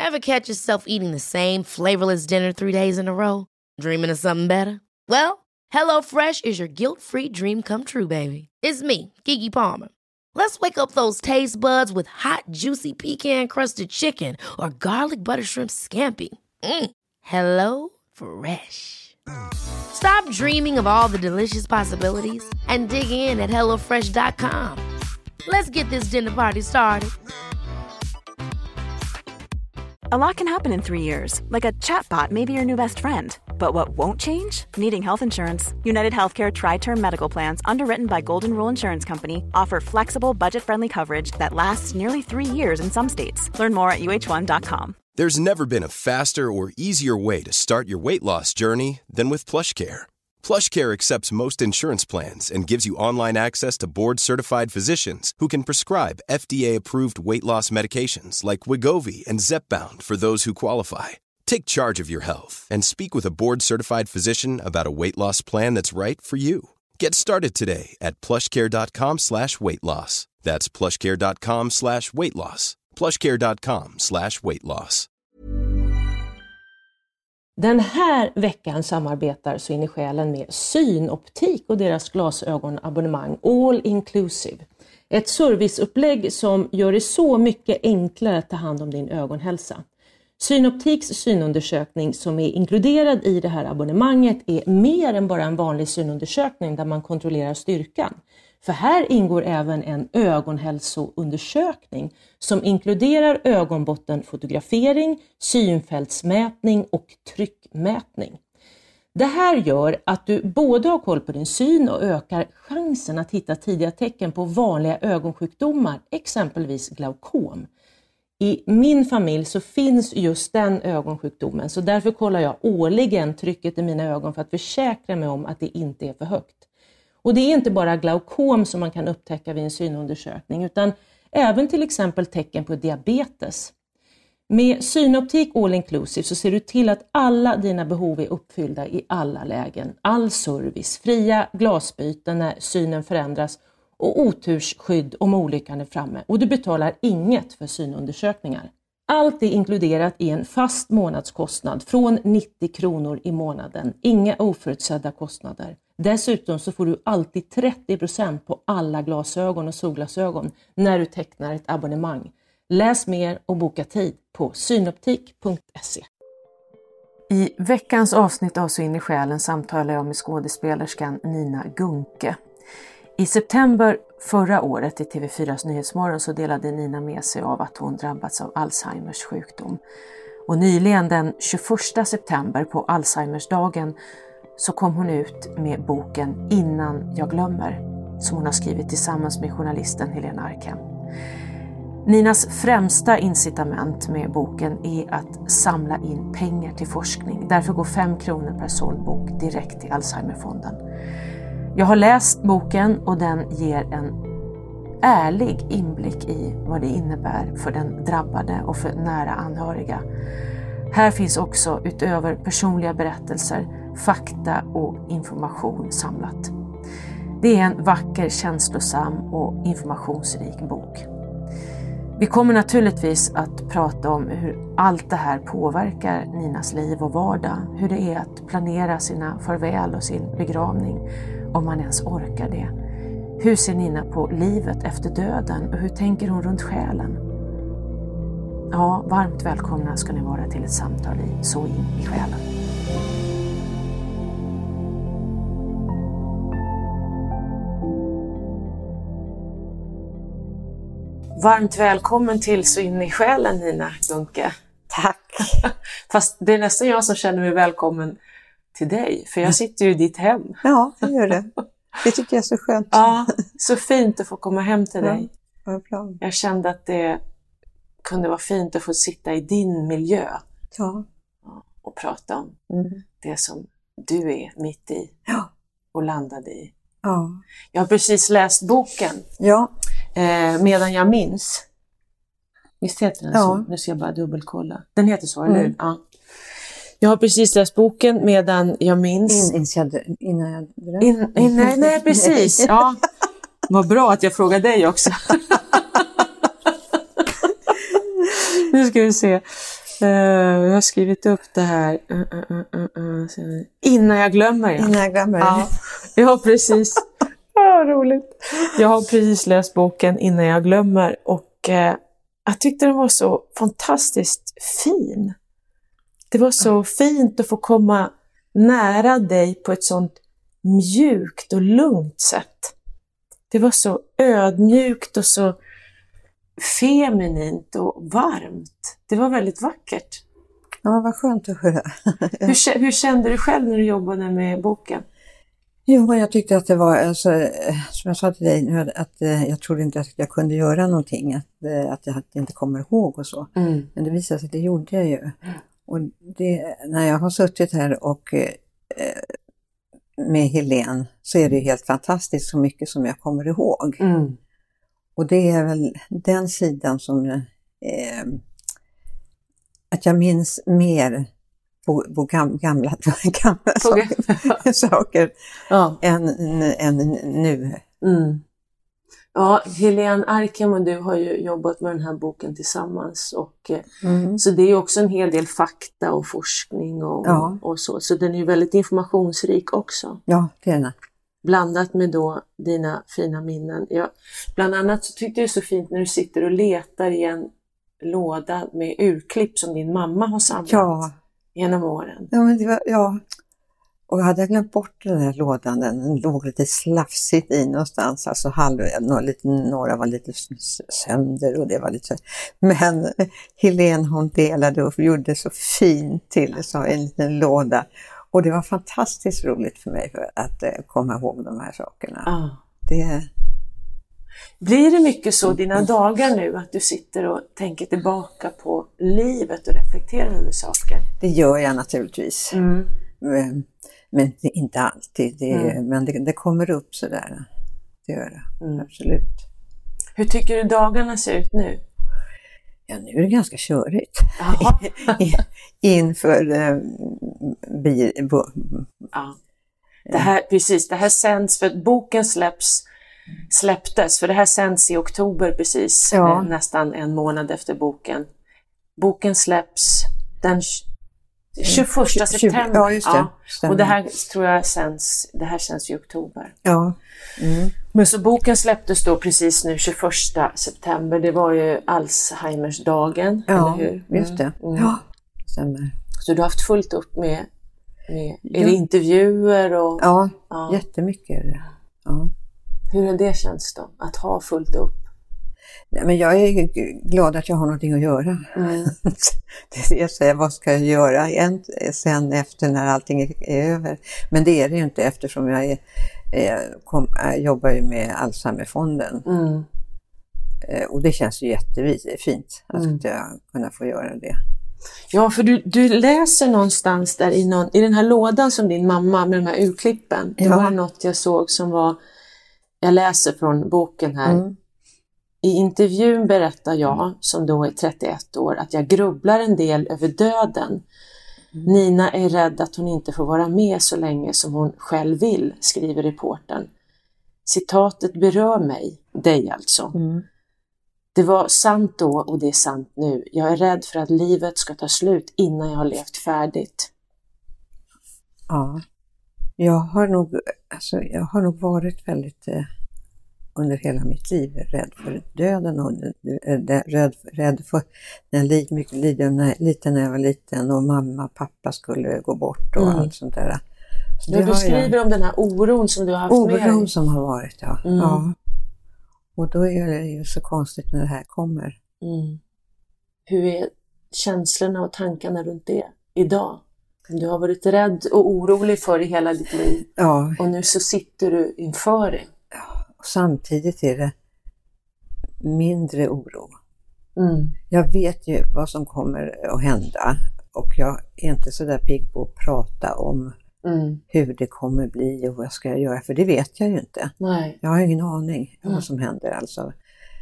Ever catch yourself eating the same flavorless dinner 3 days in a row? Dreaming of something better? Well, HelloFresh is your guilt-free dream come true, baby. It's me, Keke Palmer. Let's wake up those taste buds with hot, juicy pecan-crusted chicken or garlic butter shrimp scampi. Hello Fresh. Stop dreaming of all the delicious possibilities and dig in at HelloFresh.com. Let's get this dinner party started. A lot can happen in 3 years, like a chatbot may be your new best friend. But what won't change? Needing health insurance. United Healthcare Tri-Term Medical Plans, underwritten by Golden Rule Insurance Company, offer flexible, budget-friendly coverage that lasts nearly 3 years in some states. Learn more at uh1.com. There's never been a faster or easier way to start your weight loss journey than with PlushCare. PlushCare accepts most insurance plans and gives you online access to board-certified physicians who can prescribe FDA-approved weight loss medications like Wegovy and Zepbound for those who qualify. Take charge of your health and speak with a board-certified physician about a weight loss plan that's right for you. Get started today at plushcare.com/weightloss. That's plushcare.com/weightloss. plushcare.com/weightloss. Den här veckan samarbetar Så in i själen med Synoptik och deras glasögonabonnemang All Inclusive. Ett serviceupplägg som gör det så mycket enklare att ta hand om din ögonhälsa. Synoptiks synundersökning som är inkluderad i det här abonnemanget är mer än bara en vanlig synundersökning där man kontrollerar styrkan. För här ingår även en ögonhälsoundersökning som inkluderar ögonbottenfotografering, synfältsmätning och tryckmätning. Det här gör att du både har koll på din syn och ökar chansen att hitta tidiga tecken på vanliga ögonsjukdomar, exempelvis glaukom. I min familj så finns just den ögonsjukdomen, så därför kollar jag årligen trycket i mina ögon för att försäkra mig om att det inte är för högt. Och det är inte bara glaukom som man kan upptäcka vid en synundersökning utan även till exempel tecken på diabetes. Med Synoptik All Inclusive så ser du till att alla dina behov är uppfyllda i alla lägen. All service, fria glasbyten när synen förändras och otursskydd om olyckan är framme. Och du betalar inget för synundersökningar. Allt är inkluderat i en fast månadskostnad från 90 kronor i månaden. Inga oförutsedda kostnader. Dessutom så får du alltid 30% på alla glasögon och solglasögon när du tecknar ett abonnemang. Läs mer och boka tid på synoptik.se. I veckans avsnitt av Så in i själen samtalar jag med skådespelerskan Nina Gunke. I september förra året i TV4s Nyhetsmorgon så delade Nina med sig av att hon drabbats av Alzheimers sjukdom. Och nyligen den 21 september på Alzheimersdagen så kom hon ut med boken Innan jag glömmer som hon har skrivit tillsammans med journalisten Helena Arken. Ninas främsta incitament med boken är att samla in pengar till forskning. Därför går 5 kronor per såld bok direkt till Alzheimerfonden. Jag har läst boken och den ger en ärlig inblick i vad det innebär för den drabbade och för nära anhöriga. Här finns också utöver personliga berättelser, fakta och information samlat. Det är en vacker, känslosam och informationsrik bok. Vi kommer naturligtvis att prata om hur allt det här påverkar Ninas liv och vardag. Hur det är att planera sina farväl och sin begravning, om man ens orkar det. Hur ser Nina på livet efter döden och hur tänker hon runt själen? Ja, varmt välkomna ska ni vara till ett samtal i Så in i själen. Varmt välkommen till Så in i själen, Nina Gunke. Tack. Fast det är nästan jag som känner mig välkommen till dig, för jag sitter ju i ditt hem. Ja, det gör det. Det tycker jag är så skönt. Ja, så fint att få komma hem till dig. Ja, bra. Jag kände att det kunde vara fint att få sitta i din miljö. Ja. Och prata om det som du är mitt i och landade i. Ja. Jag har precis läst boken. Ja. Medan jag minns. Visst heter den så? Nu ska jag bara dubbelkolla. Den heter så, eller hur? Ja. Jag har precis läst boken Medan jag minns. Innan jag Nej, precis. Ja. Vad bra att jag frågar dig också. Nu ska vi se. Jag har skrivit upp det här. Innan jag glömmer. Innan jag glömmer. Ja, jag har precis. Roligt. Jag har precis läst boken Innan jag glömmer och jag tyckte den var så fantastiskt fin. Det var så fint att få komma nära dig på ett sånt mjukt och lugnt sätt. Det var så ödmjukt och så feminint och varmt. Det var väldigt vackert. Ja, vad skönt att höra. Hur kände du själv när du jobbade med boken? Jo, men jag tyckte att det var, alltså, som jag sa till dig nu, att jag trodde inte att jag kunde göra någonting, att jag inte kommer ihåg och så. Mm. Men det visade sig att det gjorde jag ju. Och det, när jag har suttit här och med Helene så är det helt fantastiskt så mycket som jag kommer ihåg. Mm. Och det är väl den sidan som att jag minns mer på gamla saker än nu. Mm. Ja, Helene Arkem och du har ju jobbat med den här boken tillsammans och så det är också en hel del fakta och forskning och så den är ju väldigt informationsrik också. Ja, det är den. Blandat med då dina fina minnen. Bland annat så tyckte jag det är så fint när du sitter och letar i en låda med urklipp som din mamma har samlat genom åren. Ja, men det var, och jag hade glömt bort den här lådan, den låg lite slafsigt i någonstans, alltså några var lite sönder och det var lite så. Men Helene hon delade och gjorde så fint till så en liten låda. Och det var fantastiskt roligt för mig att komma ihåg de här sakerna. Blir det mycket så dina dagar nu att du sitter och tänker tillbaka på livet och reflekterar över saker? Det gör jag naturligtvis. Men det är inte alltid. Men det kommer upp sådär. Det gör det, absolut. Hur tycker du dagarna ser ut nu? Ja, nu är det ganska körigt. Inför det här sänds för att boken släpptes, för det här sänds i oktober precis, nästan en månad efter boken. Boken släpps den 21 september. Ja, just det. Ja. Och det här tror jag sänds i oktober. Ja. Men så boken släpptes då precis nu 21 september. Det var ju Alzheimersdagen, eller hur? Just det. Ja, stämmer. Så du har haft fullt upp med är det intervjuer? Och, ja, jättemycket är det. Ja. Hur har det känts då, att ha fullt upp? Nej, men jag är glad att jag har någonting att göra. Det är jag säger, vad ska jag göra sen efter när allting är över? Men det är det ju inte, eftersom jag jobbar ju med Alzheimerfonden. Och det känns ju jättefint att jag kunna få göra det. Ja, för du läser någonstans där i den här lådan som din mamma med de här urklippen. Det var något jag såg som var, jag läser från boken här. I intervjun berättar jag, som då är 31 år, att jag grubblar en del över döden. Nina är rädd att hon inte får vara med så länge som hon själv vill, skriver reportern. Citatet berör mig, dig alltså. Det var sant då och det är sant nu. Jag är rädd för att livet ska ta slut innan jag har levt färdigt. Ja, jag har nog varit väldigt under hela mitt liv rädd för döden och rädd för mycket liten när jag var liten och mamma och pappa skulle gå bort och allt sånt där. Så du skriver om den här oron som du har haft med dig. Oron som har varit, ja. Och då är det ju så konstigt när det här kommer. Hur är känslorna och tankarna runt det idag? Du har varit rädd och orolig för i hela ditt liv. Ja. Och nu så sitter du inför det. Ja, och samtidigt är det mindre oro. Jag vet ju vad som kommer att hända. Och jag är inte så där pigg på att prata om hur det kommer bli och vad ska jag göra. För det vet jag ju inte. Nej. Jag har ingen aning om vad som händer alltså.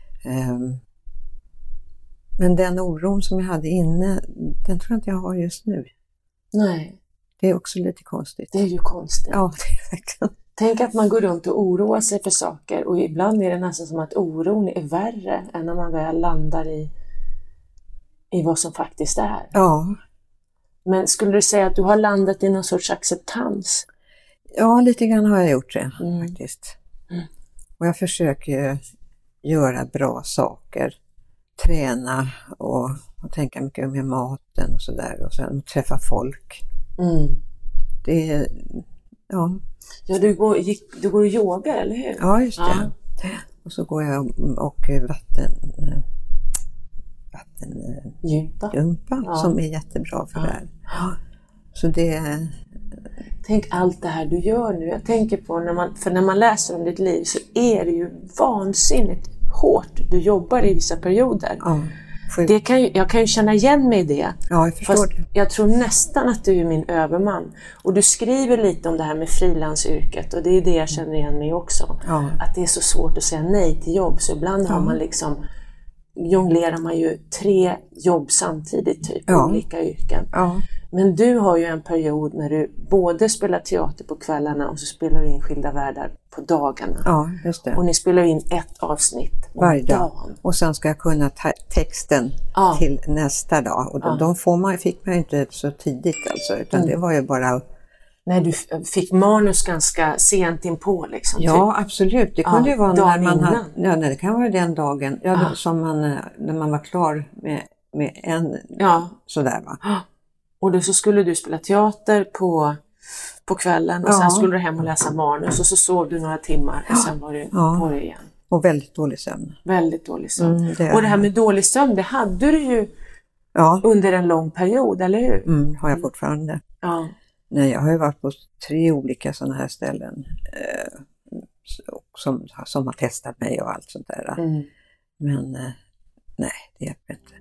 Men den oron som jag hade inne, den tror jag inte jag har just nu. Nej. Det är också lite konstigt. Det är ju konstigt. Ja, det är verkligen. Tänk att man går runt och oroar sig för saker och ibland är det nästan som att oron är värre än när man väl landar i i vad som faktiskt är. Ja. Men skulle du säga att du har landat i någon sorts acceptans? Ja, lite grann har jag gjort det faktiskt. Och jag försöker göra bra saker. Träna och tänka mycket med maten och sådär. Och sen träffa folk. Det är, ja. Ja, du går och yogar, eller hur? Ja, just det. Ja. Och så går jag och vattengympa som är jättebra för det här. Så det... Tänk allt det här du gör nu. Jag tänker på när man läser om ditt liv så är det ju vansinnigt hårt du jobbar i vissa perioder. Ja. Jag kan ju känna igen mig i det. Ja, jag förstår det. Jag tror nästan att du är min överman. Och du skriver lite om det här med frilansyrket. Och det är det jag känner igen mig också. Ja. Att det är så svårt att säga nej till jobb. Så ibland har man liksom, jonglerar man ju 3 jobb samtidigt, typ, olika yrken. Ja. Men du har ju en period när du både spelar teater på kvällarna och så spelar du in Skilda världar på dagarna. Ja, just det. Och ni spelar in ett avsnitt varje dag. Och sen ska jag kunna ta texten till nästa dag. Och de fick man ju inte så tidigt alltså, utan det var ju bara... Nej, du fick manus ganska sent inpå liksom. Ja, typ. Absolut. Det kunde ju vara när man innan. Det kan vara den dagen som när man var klar med en sådär va. Och då så skulle du spela teater på kvällen och sen skulle du hem och läsa manus och så sov du några timmar och sen var du på det igen. Och väldigt dålig sömn. Väldigt dålig sömn. Och det här med dålig sömn, det hade du ju under en lång period, eller hur? Har jag fortfarande. Ja. Nej, jag har ju varit på 3 olika sådana här ställen som har testat mig och allt sånt där. Men nej, det hjälper inte.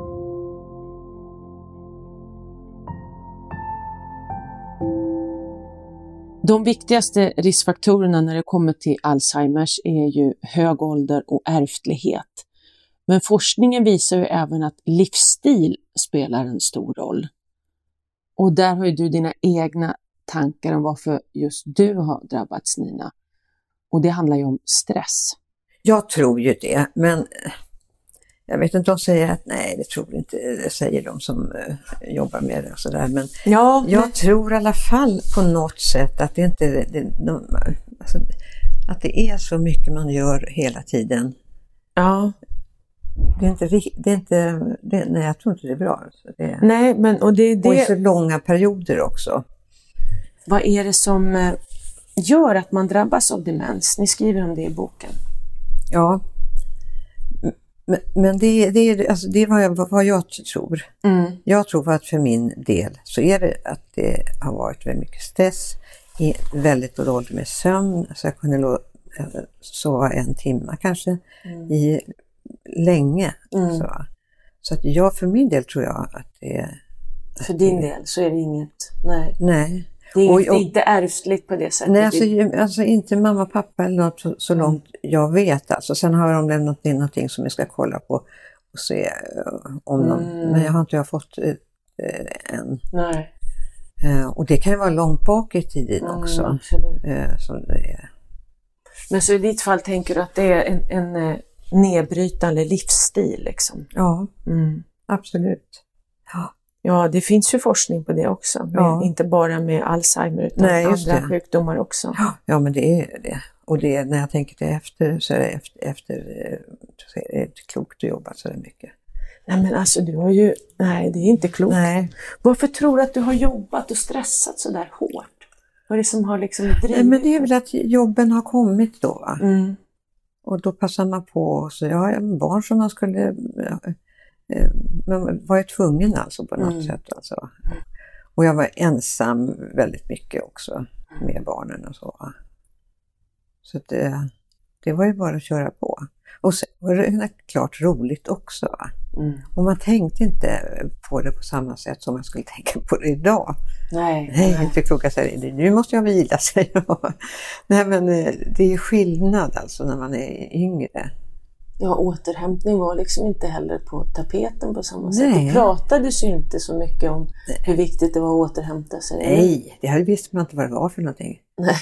De viktigaste riskfaktorerna när det kommer till Alzheimers är ju hög ålder och ärftlighet. Men forskningen visar ju även att livsstil spelar en stor roll. Och där har ju du dina egna tankar om varför just du har drabbats, Nina. Och det handlar ju om stress. Jag tror ju det, men jag vet inte om de säger att nej, det tror inte, det säger de som jobbar med det och sådär. Men jag tror i alla fall på något sätt att det inte att det är så mycket man gör hela tiden. Ja. Nej, jag tror inte det är bra. Nej, men och i så långa perioder också. Vad är det som gör att man drabbas av demens? Ni skriver om det i boken. Ja. Men det är vad jag tror. Jag tror att för min del så är det att det har varit väldigt mycket stress, väldigt dåligt med sömn, så jag kunde sova 1 timme kanske i länge. Så att jag för min del tror jag att det är... För din del så är det inget... Nej. Det är inte ärftligt på det sättet. Nej, alltså inte mamma och pappa eller något så långt jag vet. Alltså. Sen har de lämnat in någonting som jag ska kolla på och se om någon. Men jag har inte fått än. Nej. Och det kan ju vara långt bak i tiden också. Som det är. Men så i ditt fall tänker du att det är en nedbrytande livsstil liksom? Ja, absolut. Ja, det finns ju forskning på det också. Inte bara med Alzheimer utan andra sjukdomar också. Ja, men det är det. Och det, när jag tänker det efter så är det så är det inte klokt att jobba så mycket. Nej, men alltså du har ju... Nej, det är inte klokt. Nej. Varför tror du att du har jobbat och stressat så där hårt? Vad är det som har liksom drivit? Nej, men det är väl att jobben har kommit då, va? Och då passar man på. Så jag har en barn som man skulle... Men var jag tvungen alltså på något sätt alltså. Och jag var ensam väldigt mycket också med barnen och så. Så det var ju bara att köra på. Och sen var det klart roligt också. Och man tänkte inte på det på samma sätt som man skulle tänka på det idag. Nej, inte kloka sig. Nu måste jag vila sig. Nej, men det är skillnad alltså när man är yngre. Ja, återhämtning var liksom inte heller på tapeten på samma sätt. Det pratades ju inte så mycket om hur viktigt det var att återhämta sig. Nej, det visste man inte vad det var för någonting. Nej.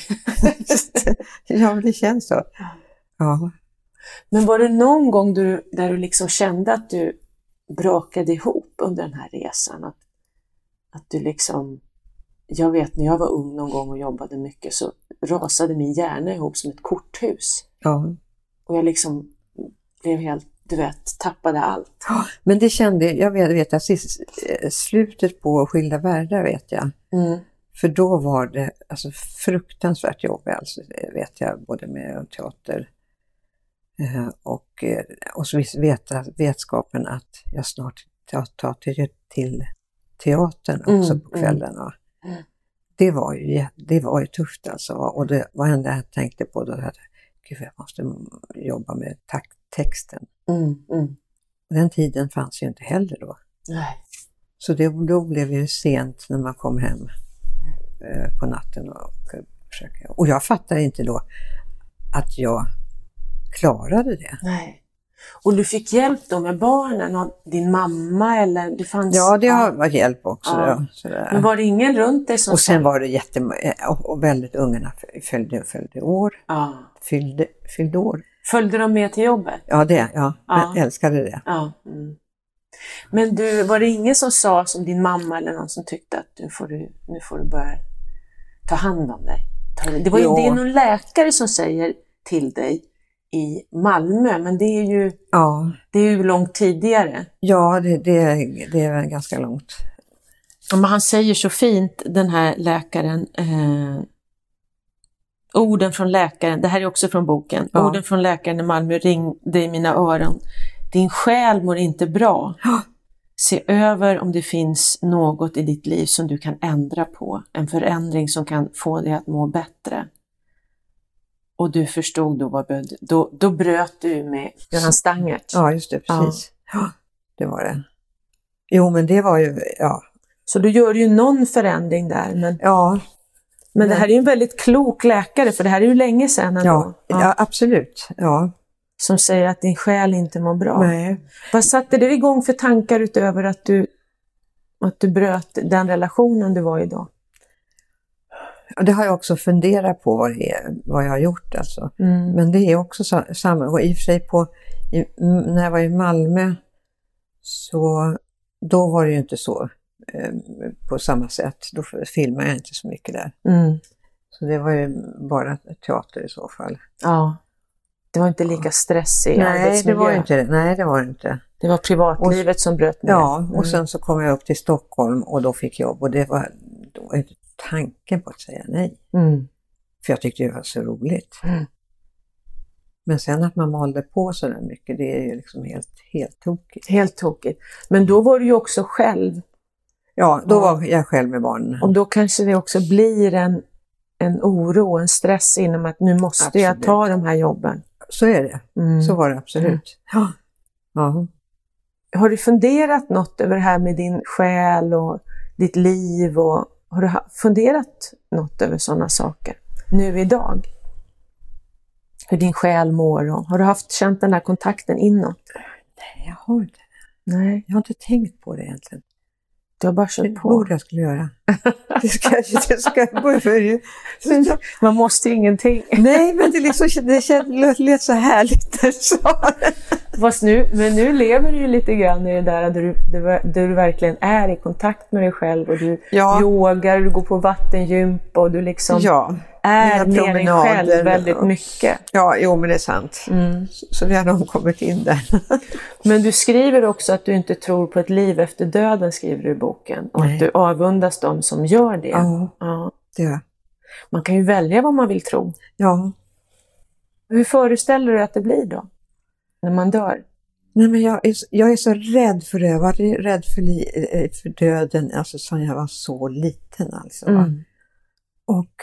Ja, det känns så. Ja. Men var det någon gång där du liksom kände att du brakade ihop under den här resan? Att du liksom, jag vet när jag var ung någon gång och jobbade mycket så rasade min hjärna ihop som ett korthus. Ja. Och jag liksom blev helt, du vet, tappade allt. Ja, men det kände jag vet att slutet på Skilda världar vet jag. För då var det alltså fruktansvärt jobb, alltså, vet jag, både med teater och så vetskapen att jag snart tar till teatern också på kvällen. Det var ju tufft alltså. Och det var enda jag tänkte på då att jag måste jobba med texten. Och den tiden fanns ju inte heller då. Nej. Så då blev det ju sent när man kom hem på natten och försöka. Och jag fattade inte då att jag klarade det. Nej. Och du fick hjälp då med barnen av din mamma eller det fanns... Ja, det var hjälp också. Ja. Då, sådär. Men var det ingen runt dig som... Och sen var det och väldigt ungarna följde år. Ja. Fyllde år. Följde de med till jobbet? Ja, jag älskade det. Ja. Men du, var det ingen som sa som din mamma eller någon som tyckte att nu får du börja ta hand om dig? Det är någon läkare som säger till dig i Malmö, men det är ju långt tidigare. Ja, det är ganska långt. Ja, men han säger så fint, den här läkaren, orden från läkaren, det här är också från boken, orden från läkaren i Malmö ringde i mina öron. Din själ mår inte bra. Se över om det finns något i ditt liv som du kan ändra på. En förändring som kan få dig att må bättre. Och du förstod då bröt du med Göran Stangert. Ja, just det, precis. Ja, det var det. Jo, men det var ju, Så du gör ju någon förändring där. Men det här är ju en väldigt klok läkare, för det här är ju länge sedan ändå. Ja, absolut. Ja. Som säger att din själ inte mår bra. Nej. Vad satte det igång för tankar utöver att du bröt den relationen du var i då? Det har jag också funderat på vad jag har gjort alltså. Men det är också samma. Och i och för sig när jag var i Malmö så då var det ju inte så på samma sätt. Då filmade jag inte så mycket där. Så det var ju bara teater i så fall. Ja. Det var inte lika stressig arbetsmiljö. Nej, det var inte. Det var privatlivet som bröt ner. Ja, och sen så kom jag upp till Stockholm och då fick jag jobb. Och det var då inte tanken på att säga nej. För jag tyckte det var så roligt. Men sen att man malde på så där mycket, det är ju liksom helt tokigt. Helt tokigt. Men då var du ju också själv. Ja, då var jag själv med barnen. Och då kanske det också blir en oro, en stress inom att nu måste jag ta de här jobben. Så är det. Så var det absolut. Ja. Har du funderat något över det här med din själ och ditt liv? Och har du funderat något över sådana saker nu idag? Hur din själ mår? Och har du känt den här kontakten inåt? Nej, jag har inte det. Nej. Jag har inte tänkt på det egentligen. Du har bara kört på. Det borde jag skulle göra. Det ska jag börja. Man måste ingenting. Nej, men det lät så härligt när du sa det. Men nu lever du ju lite grann i det där där du verkligen är i kontakt med dig själv. Och du yogar, du går på vattengympa och du liksom är med dig själv väldigt mycket. Ja, jo men det är sant. Så vi har nog kommit in där. Men du skriver också att du inte tror på ett liv efter döden, skriver du i boken. Och att du avundas dem som gör det. Ja, det gör. Man kan ju välja vad man vill tro. Ja. Hur föreställer du att det blir då? När man dör? Nej, men jag är så rädd för det. Jag var rädd för döden alltså som jag var så liten alltså. Och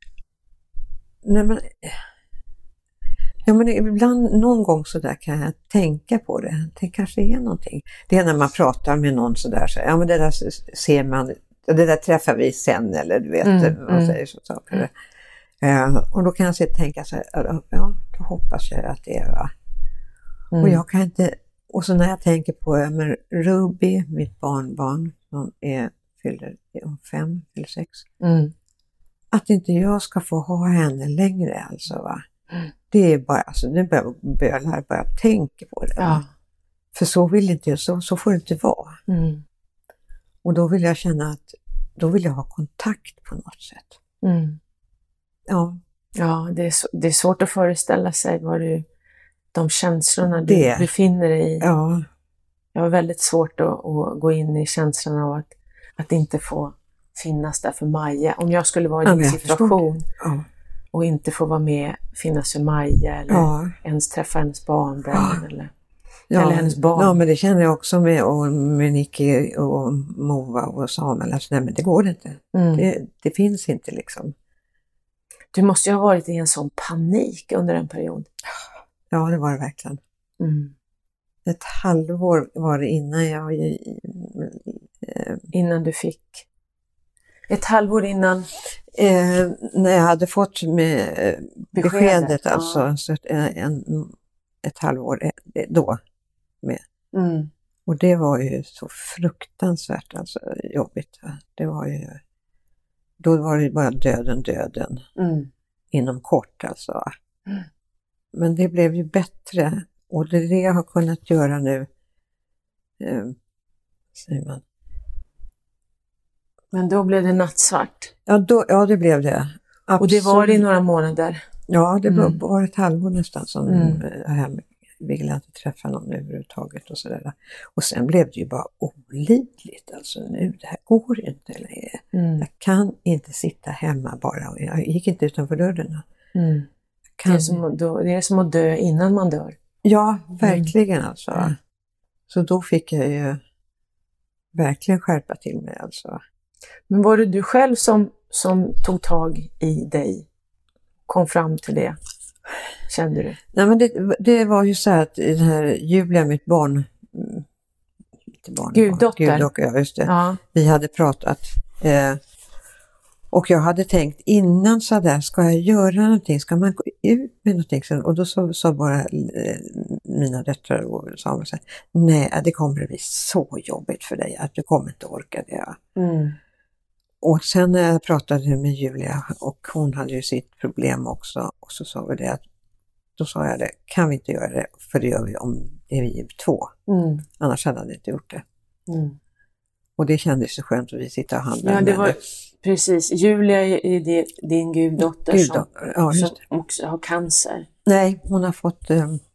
men ibland någon gång så där kan jag tänka på det. Det kanske är någonting. Det är när man pratar med någon så där så men det där ser man, det där träffar vi sen eller du vet man säger så saker. Och då kan jag tänka så här, då hoppas jag att det är va. Och jag kan inte, och så när jag tänker på Ruby, mitt barnbarn som fyller 5 eller 6. Att inte jag ska få ha henne längre alltså va. Det är bara, alltså nu börjar jag tänka på det. Ja. För så vill inte jag, så får det inte vara. Mm. Och då vill jag känna att, då vill jag ha kontakt på något sätt. Mm. Ja. Ja, det är svårt att föreställa sig de känslorna du befinner dig i. Ja. Jag har väldigt svårt att gå in i känslan av att inte få finnas där för Maja. Om jag skulle vara i din situation och inte få vara med, finnas för Maja eller ens träffa hennes barnbarn eller hennes barn. Ja, men det känner jag också med Nicky och Mova och Samuel. Alltså, nej, men det går inte. Det finns inte liksom. Du måste ju ha varit i en sån panik under en period. Ja, det var det verkligen. Mm. Ett halvår var det innan innan du fick... Ett halvår innan? När jag hade fått beskedet alltså, så ett halvår då med. Mm. Och det var ju så fruktansvärt alltså, jobbigt. Det var ju... Då var det bara döden. Inom kort alltså. Mm. Men det blev ju bättre. Och det är det jag har kunnat göra nu. Säger man. Men då blev det nattsvart. Ja, det blev det. Absolut. Och det var det i några månader. Ja, det var ett halvår nästan som jag ville inte träffa någon överhuvudtaget och sådär. Och sen blev det ju bara olidligt. Alltså nu, det här går inte längre. Jag kan inte sitta hemma bara. Och jag gick inte utanför dörren. Mm. Det är som att dö innan man dör. Ja, verkligen alltså. Så då fick jag ju verkligen skärpa till mig alltså. Men var det du själv som tog tag i dig? Kom fram till det? Kände du? Nej, men det var ju så att den här Julia, mitt barn, Guddotter, ja, just det. Ja. Vi hade pratat och jag hade tänkt innan så där, ska jag göra någonting? Ska man gå ut med någonting? Och då sa bara mina döttrar och Samuel så här, nej, det kommer att bli så jobbigt för dig att du kommer inte orka det. Mm. Och sen när jag pratade med Julia och hon hade ju sitt problem också, och så sa vi det att då sa jag det, kan vi inte göra det, för det gör vi om det är vi 2. Annars hade jag inte gjort det. Och det kändes så skönt att vi sitter och handlar. Ja, det var precis. Julia är din guddotter som också har cancer. Nej, hon har fått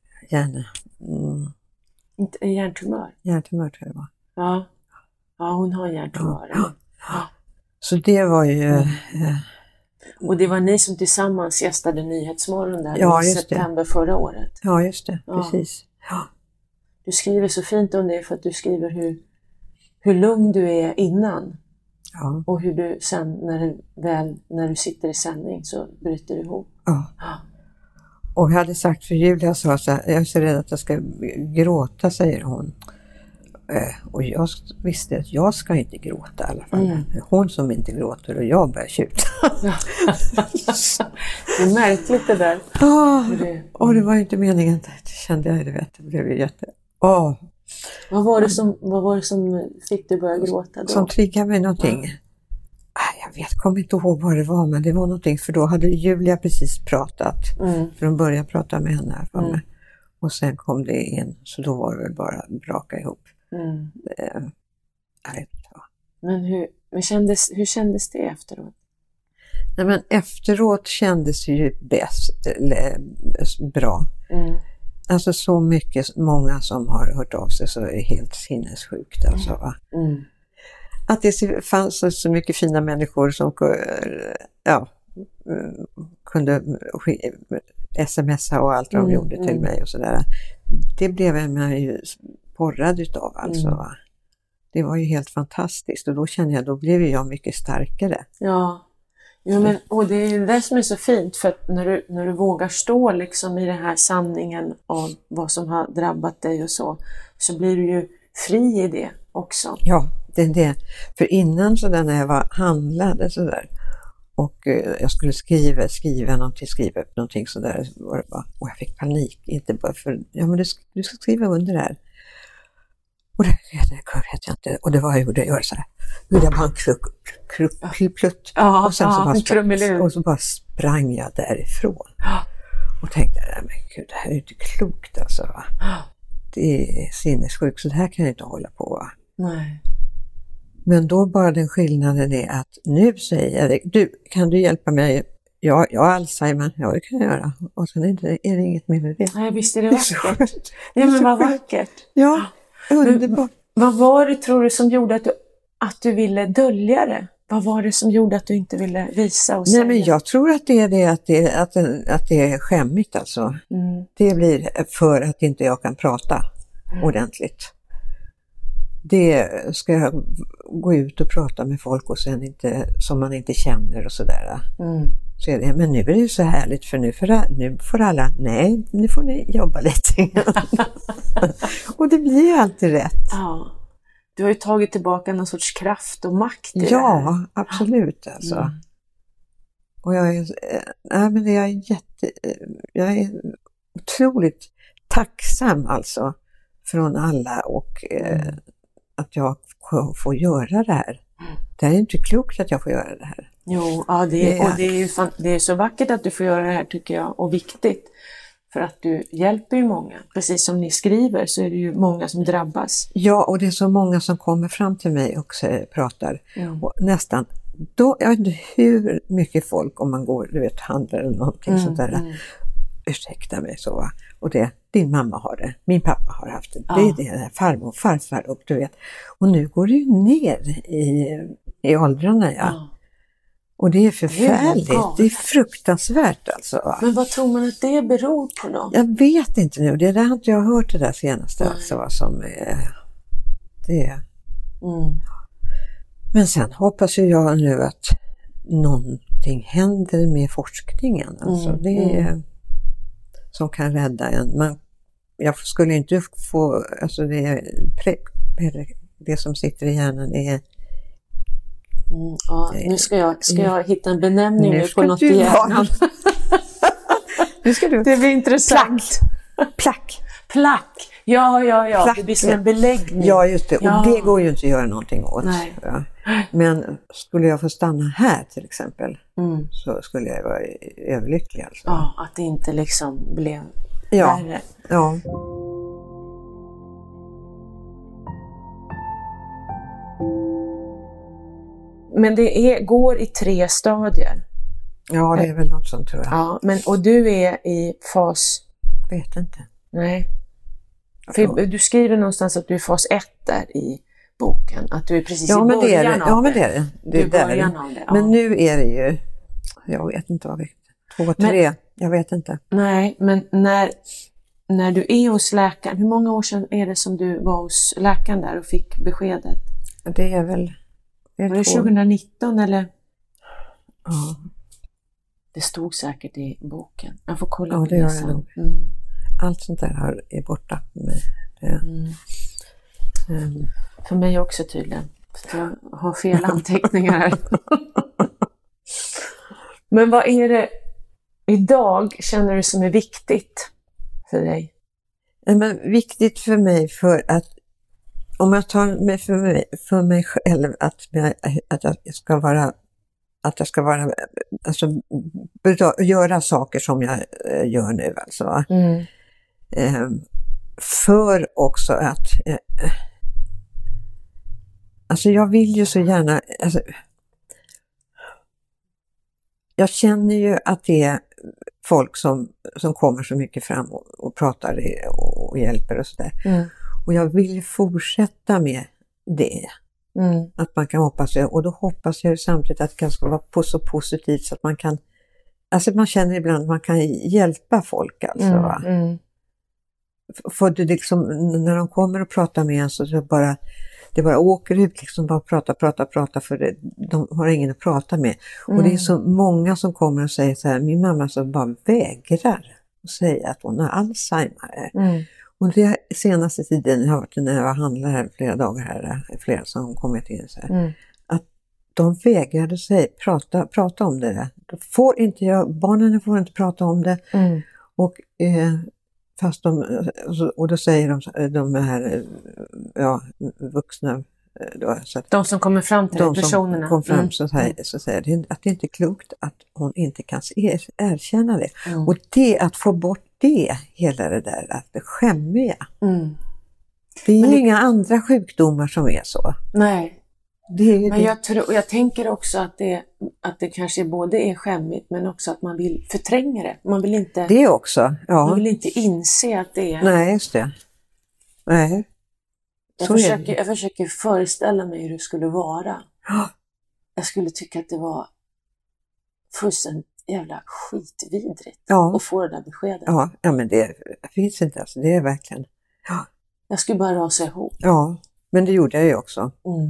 hjärntumör. Hjärntumör tror jag det var. Ja, hon har hjärntumör. Ja. Så det var ju... Och det var ni som tillsammans gästade Nyhetsmorgon där i september förra året. Ja, just det. Precis. Ja. Du skriver så fint om det för att du skriver hur lugn du är innan. Ja. Och hur du sen när du sitter i sändning så bryter du ihop. Ja. Och jag hade sagt för Julia, så här, jag är så rädd att jag ska gråta, säger hon. Och jag visste att jag ska inte gråta i alla fall. Hon som inte gråter och jag börjar tjuta. Det är märkligt det där. Och det var inte meningen. Det kände jag, det blev ju Vad var det som fick dig börja gråta då? Som triggade mig någonting. Jag kommer inte ihåg vad det var, men det var någonting, för då hade Julia precis pratat. För de började prata med henne här för mig. Och sen kom det in, så då var det väl bara braka ihop. Jag vet inte vad. Men hur kändes det efteråt? Nej, men efteråt kändes det ju bra. Alltså så många som har hört av sig, så är det helt sinnessjukt alltså, va? Att det fanns så mycket fina människor som kunde smsa och allt de gjorde till mig och sådär. Det blev man ju porrad utav alltså, va? Det var ju helt fantastiskt, och då kände jag, då blev jag mycket starkare. Ja, men, och det är det som är så fint, för att när du vågar stå liksom i den här sanningen av vad som har drabbat dig och så blir du ju fri i det också. Ja, det är det. För innan så där, när jag handlade så där, och jag skulle skriva någonting så där, var det bara, och jag fick panik, inte bara för, men du ska skriva under det här. Och det vet jag inte. Och det var jag gjorde så här. Gjorde jag bara en plutt. Och sen så bara sprang jag därifrån. Och tänkte, men gud, det här är inte klokt alltså, va? är sinnessjuk, så det här kan jag inte hålla på. Va? Nej. Men då bara den skillnaden är att nu säger jag, du, kan du hjälpa mig? Ja, jag har Alzheimer, ja det kan jag göra. Och sen är det inget mer med det. Nej, visst är det vackert. Ja, men vad vackert. Ja, underbart. Vad var det, tror du, som gjorde att du ville dölja det? Vad var det som gjorde att du inte ville visa och säga? Nej, men jag tror att det är det att det är skämmigt alltså. Mm. Det blir för att inte jag kan prata ordentligt. Det ska jag gå ut och prata med folk och sen inte, som man inte känner och sådär. Så är det, men nu är det ju så härligt för nu får alla, nej, nu får ni jobba lite. Och det blir ju alltid rätt. Ja. Du har ju tagit tillbaka någon sorts kraft och makt i det här. Ja, absolut alltså. Och jag är otroligt tacksam alltså från alla och att jag får göra det här. Det är inte klokt att jag får göra det här. Jo, ja, det är så vackert att du får göra det här, tycker jag, och viktigt. För att du hjälper ju många. Precis som ni skriver så är det ju många som drabbas. Ja, och det är så många som kommer fram till mig och pratar. Och nästan, jag vet inte hur mycket folk, om man går, du vet, handlar eller någonting sånt där. Ursäkta mig så, va? Och det, din mamma har det, min pappa har haft det, det är det, farmor, farfar, och du vet. Och nu går det ju ner i åldrarna, ja. Och det är förfärligt, det är fruktansvärt alltså. Va? Men vad tror man att det beror på då? Jag vet inte nu, det där har inte jag hört det där senaste alltså, vad som det är. Men sen hoppas ju jag nu att någonting händer med forskningen, alltså det är som kan rädda en. Jag skulle inte få, alltså det som sitter i hjärnan är nu ska jag hitta en benämning nu på något i hjärnan. Nu ska du. Det blir intressant. Plack. Ja. Plack. Det blir som en beläggning. Ja, just det. Och det går ju inte att göra någonting åt. Nej. Ja. Men skulle jag få stanna här till exempel så skulle jag vara överlycklig alltså. Ja, att det inte liksom blev värre. Ja. Men det går i 3 stadier. Ja, det är väl något sånt, tror jag. Ja, och du är i fas... Vet inte. Nej. För du skriver någonstans att du är fas 1 där i boken. Att du är precis i början av det. Ja, men det är det. Det är början av det. Ja. Men nu är det ju... Jag vet inte vad vi... 2, 3. Jag vet inte. Nej, men när du är hos läkaren... Hur många år sedan är det som du var hos läkaren där och fick beskedet? Det är väl... Var det 2019 eller? Ja. Det stod säkert i boken. Jag får kolla på det gör sen. Jag nog. Allt sånt där är borta med mig. För mig också tydligen. Så jag har fel anteckningar här. Men vad är det idag känner du som är viktigt för dig? Men viktigt för mig för att om jag tar mig för mig själv att jag ska vara alltså göra saker som jag gör nu alltså. För också att alltså jag vill ju så gärna alltså, jag känner ju att det är folk som kommer så mycket fram och pratar och hjälper och sådär. Och jag vill ju fortsätta med det. Att man kan hoppas, och då hoppas jag ju samtidigt att det ska vara så positivt så att man kan, alltså man känner ibland att man kan hjälpa folk alltså va. För det liksom, när de kommer och pratar med en så det bara åker ut liksom, bara prata för de har ingen att prata med. Och det är så många som kommer och säger så här, min mamma så bara vägrar att säga att hon har Alzheimer. Och det senaste tiden jag har varit när jag handlar här flera dagar här, flera som kommit in så här, att de vägrade sig prata om det. Barnen får inte prata om det. Och fast och då säger de här vuxna Då, så att de som kommer fram till de personerna. som kom fram så säger det att det inte är klokt att hon inte kan erkänna det. Och det, att få bort det, hela det där, att det skämmiga. Det är ju inga andra sjukdomar som är så. Nej. Det men jag tänker också att det kanske både är skämmigt, men också att man vill förtränga det. Man vill inte, det också, ja. Man vill inte inse att det är... Nej, just det. Nej. Jag försöker föreställa mig hur det skulle vara. Jag skulle tycka att det var fullständigt jävla skitvidrigt att få det där beskedet. Ja, men det finns inte. Alltså. Det är verkligen... Ja. Jag skulle bara rasa ihop. Ja, men det gjorde jag ju också.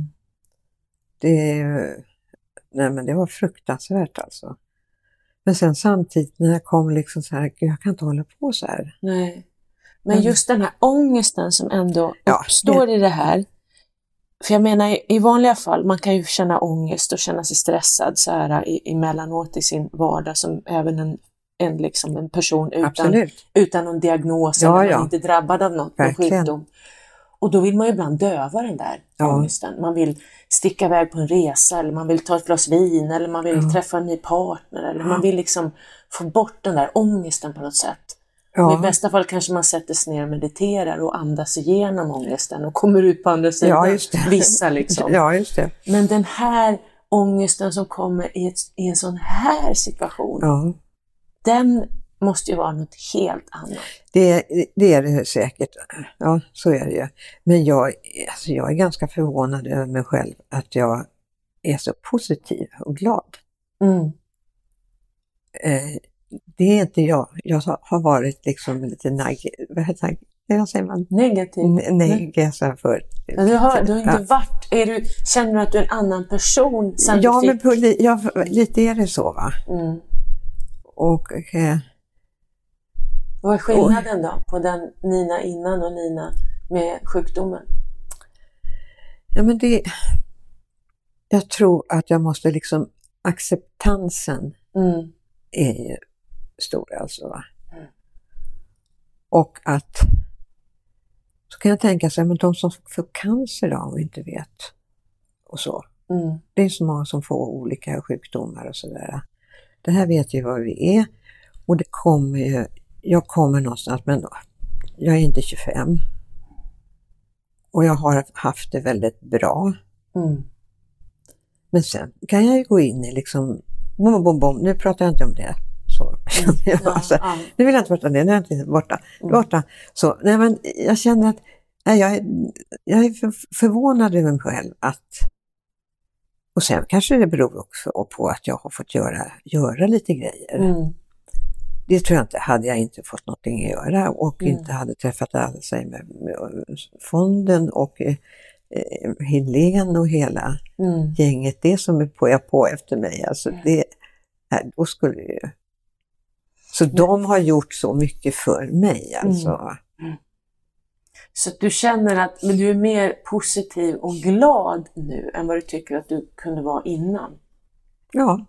Men det var fruktansvärt alltså. Men sen samtidigt när jag kom liksom så här, jag kan inte hålla på så här. Nej. Men just den här ångesten som ändå uppstår i det här. För jag menar, i vanliga fall, man kan ju känna ångest och känna sig stressad så här emellanåt i sin vardag, som även en person utan någon diagnos eller inte drabbad av någon sjukdom. Och då vill man ju ibland döva den där ångesten. Man vill sticka iväg på en resa, eller man vill ta ett glas vin, eller man vill träffa en ny partner, eller man vill liksom få bort den där ångesten på något sätt. Och i bästa fall kanske man sätter sig ner och mediterar och andas igenom ångesten och kommer ut på andra sidan. Vissa liksom. Ja, just det. Men den här ångesten som kommer i en sån här situation, den måste ju vara något helt annat. Det är det säkert. Ja, så är det ju. Men jag är ganska förvånad över mig själv att jag är så positiv och glad. Det är inte jag. Jag har varit liksom lite negativ. Negativ för. Du har inte varit. Känner du att du är en annan person? Lite är det så, va? Och vad är skillnaden då på den Nina innan och Nina med sjukdomen? Ja, men jag tror att jag måste liksom, acceptansen är ju stor alltså, va? Och att så kan jag tänka sig, men de som får cancer då och inte vet och så. Det är så många som får olika sjukdomar och sådär. Det här vet ju vad vi är, och det kommer ju, jag kommer någonstans, men jag är inte 25 och jag har haft det väldigt bra. Men sen kan jag ju gå in i liksom bom, nu pratar jag inte om det. Så. Nu vill jag inte prata om det, nu är jag inte borta. Så, nej, men jag känner att jag är förvånad över mig själv och sen kanske det beror också på att jag har fått göra lite grejer. Det tror jag inte, hade jag inte fått någonting att göra och inte hade träffat Alzheimer med fonden och Helene och hela gänget, det som är på efter mig, alltså då skulle ju... Så de har gjort så mycket för mig alltså. Så du känner att du är mer positiv och glad nu än vad du tycker att du kunde vara innan? Ja.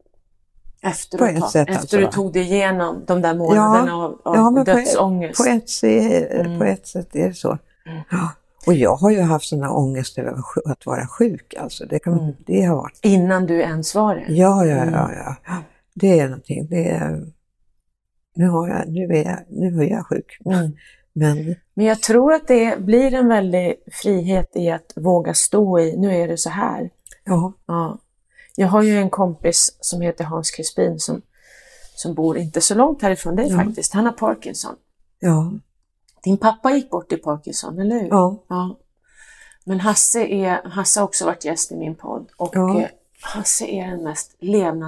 Efter du tog dig igenom de där månaderna av dödsångest. På ett sätt är det så. Och jag har ju haft såna ångest över att vara sjuk. Alltså. Det har varit. Innan du ens var det? Ja. Det är någonting. Nu är jag sjuk. Men jag tror att det blir en väldig frihet i att våga stå i, nu är det så här. Ja. Jag har ju en kompis som heter Hans Crispin som bor inte så långt härifrån dig faktiskt. Han har Parkinson. Ja. Din pappa gick bort i Parkinson, eller hur? Ja. Men Hasse har också varit gäst i min podd. Och Hasse är den mest levnad.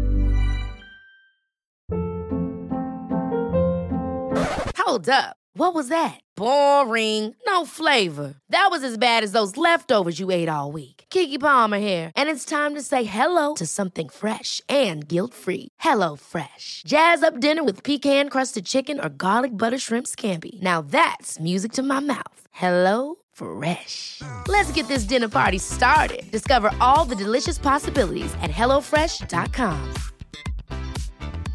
Hold up. What was that? Boring. No flavor. That was as bad as those leftovers you ate all week. Keke Palmer here. And it's time to say hello to something fresh and guilt-free. Hello Fresh. Jazz up dinner with pecan-crusted chicken or garlic butter shrimp scampi. Now that's music to my mouth. Hello Fresh. Let's get this dinner party started. Discover all the delicious possibilities at hellofresh.com.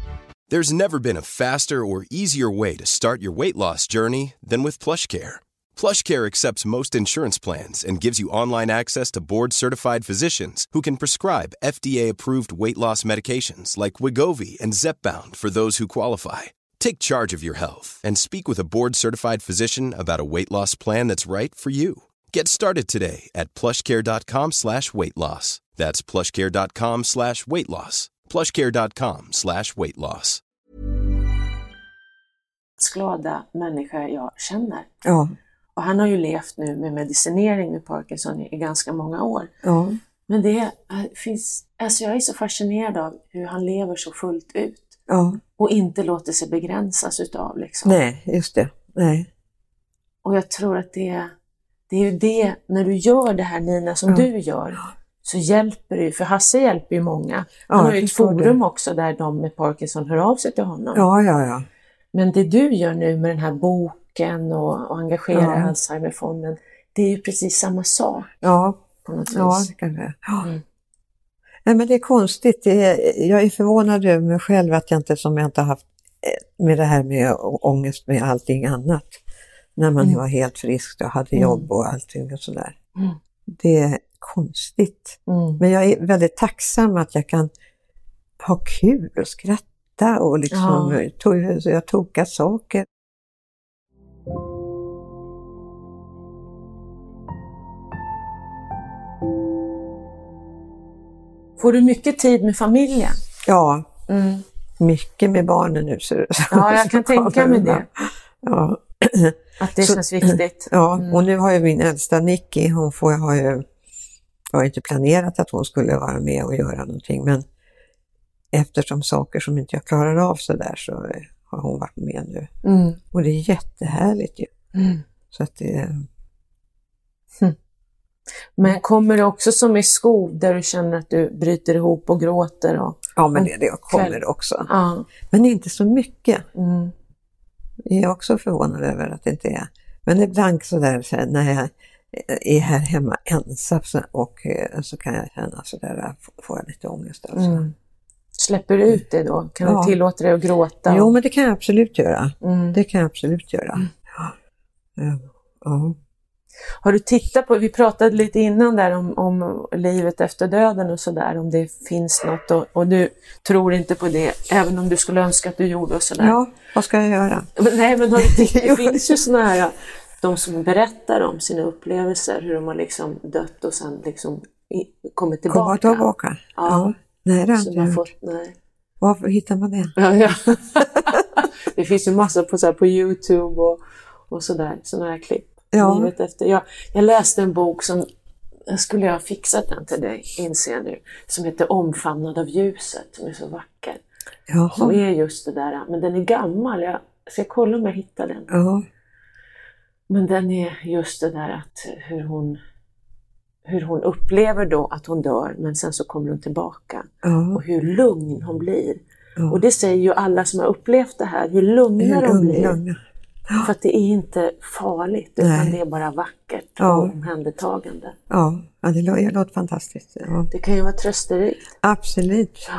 There's never been a faster or easier way to start your weight loss journey than with PlushCare. PlushCare accepts most insurance plans and gives you online access to board-certified physicians who can prescribe FDA-approved weight loss medications like Wegovy and Zepbound for those who qualify. Take charge of your health and speak with a board-certified physician about a weight loss plan that's right for you. Get started today at plushcare.com/weightloss. That's plushcare.com/weightloss. plushcare.com/weightloss. Glada människa jag känner. Ja. Och han har ju levt nu med medicinering med Parkinson i ganska många år. Ja. Men det finns, alltså jag är så fascinerad av hur han lever så fullt ut. Ja. Och inte låter sig begränsas utav liksom. Nej, just det. Nej. Och jag tror att det är ju det, när du gör det här Nina som du gör, så hjälper det ju, för Hasse hjälper ju många. Han har ju ett forum också där de med Parkinson hör av sig till honom. Ja. Men det du gör nu med den här boken och engagera Alzheimerfonden, det är ju precis samma sak. Ja, på något vis. Ja, det kan det. Ja. Nej, men det är konstigt. Jag är förvånad över mig själv att jag inte har haft med det här med ångest med allting annat. När man var helt frisk och hade jobb och allting och sådär. Det är konstigt. Men jag är väldigt tacksam att jag kan ha kul och skratta och liksom jag tokar saker. Får du mycket tid med familjen? Ja, mycket med barnen nu. Ja, jag kan tänka mig det. Ja. Att det känns viktigt. Ja, och nu har ju min äldsta Nicky, jag har inte planerat att hon skulle vara med och göra någonting, men eftersom saker som inte jag klarar av så där, så har hon varit med nu. Och det är jättehärligt ju. Så att det... Men kommer det också som i skov där du känner att du bryter ihop och gråter? Ja, men det kommer också. Ja. Men inte så mycket. Jag är också förvånad över att det inte är. Men ibland så där när jag är här hemma ensam och så kan jag känna så där, får jag lite ångest alltså. Släpper du ut det då? Kan du tillåta dig att gråta? Jo, men det kan jag absolut göra. Det kan jag absolut göra. Ja. Har du tittat på, vi pratade lite innan där om livet efter döden och sådär, om det finns något och du tror inte på det, även om du skulle önska att du gjorde och sådär. Ja, vad ska jag göra? Nej, men det finns ju sådana här, de som berättar om sina upplevelser, hur de har liksom dött och sen liksom kommit tillbaka. Komma tillbaka? Ja. Nej, det har inte jag gjort. Nej. Varför hittar man det? Ja. Det finns ju massor på YouTube och sådär, sådana här klipp. Ja. Livet efter. Jag läste en bok som, skulle jag ha fixat den till dig, inser jag nu, som heter Omfamnad av ljuset, som är så vacker. Jaha. Som är just det där, men den är gammal, jag ska kolla om jag hittar den. Ja. Men den är just det där att hur hon upplever då att hon dör, men sen så kommer hon tillbaka. Och hur lugn hon blir. Och det säger ju alla som har upplevt det här, hur lugna de blir. För att det är inte farligt, utan det är bara vackert och omhändertagande. Ja, det låter fantastiskt. Ja. Det kan ju vara trösterikt. Absolut.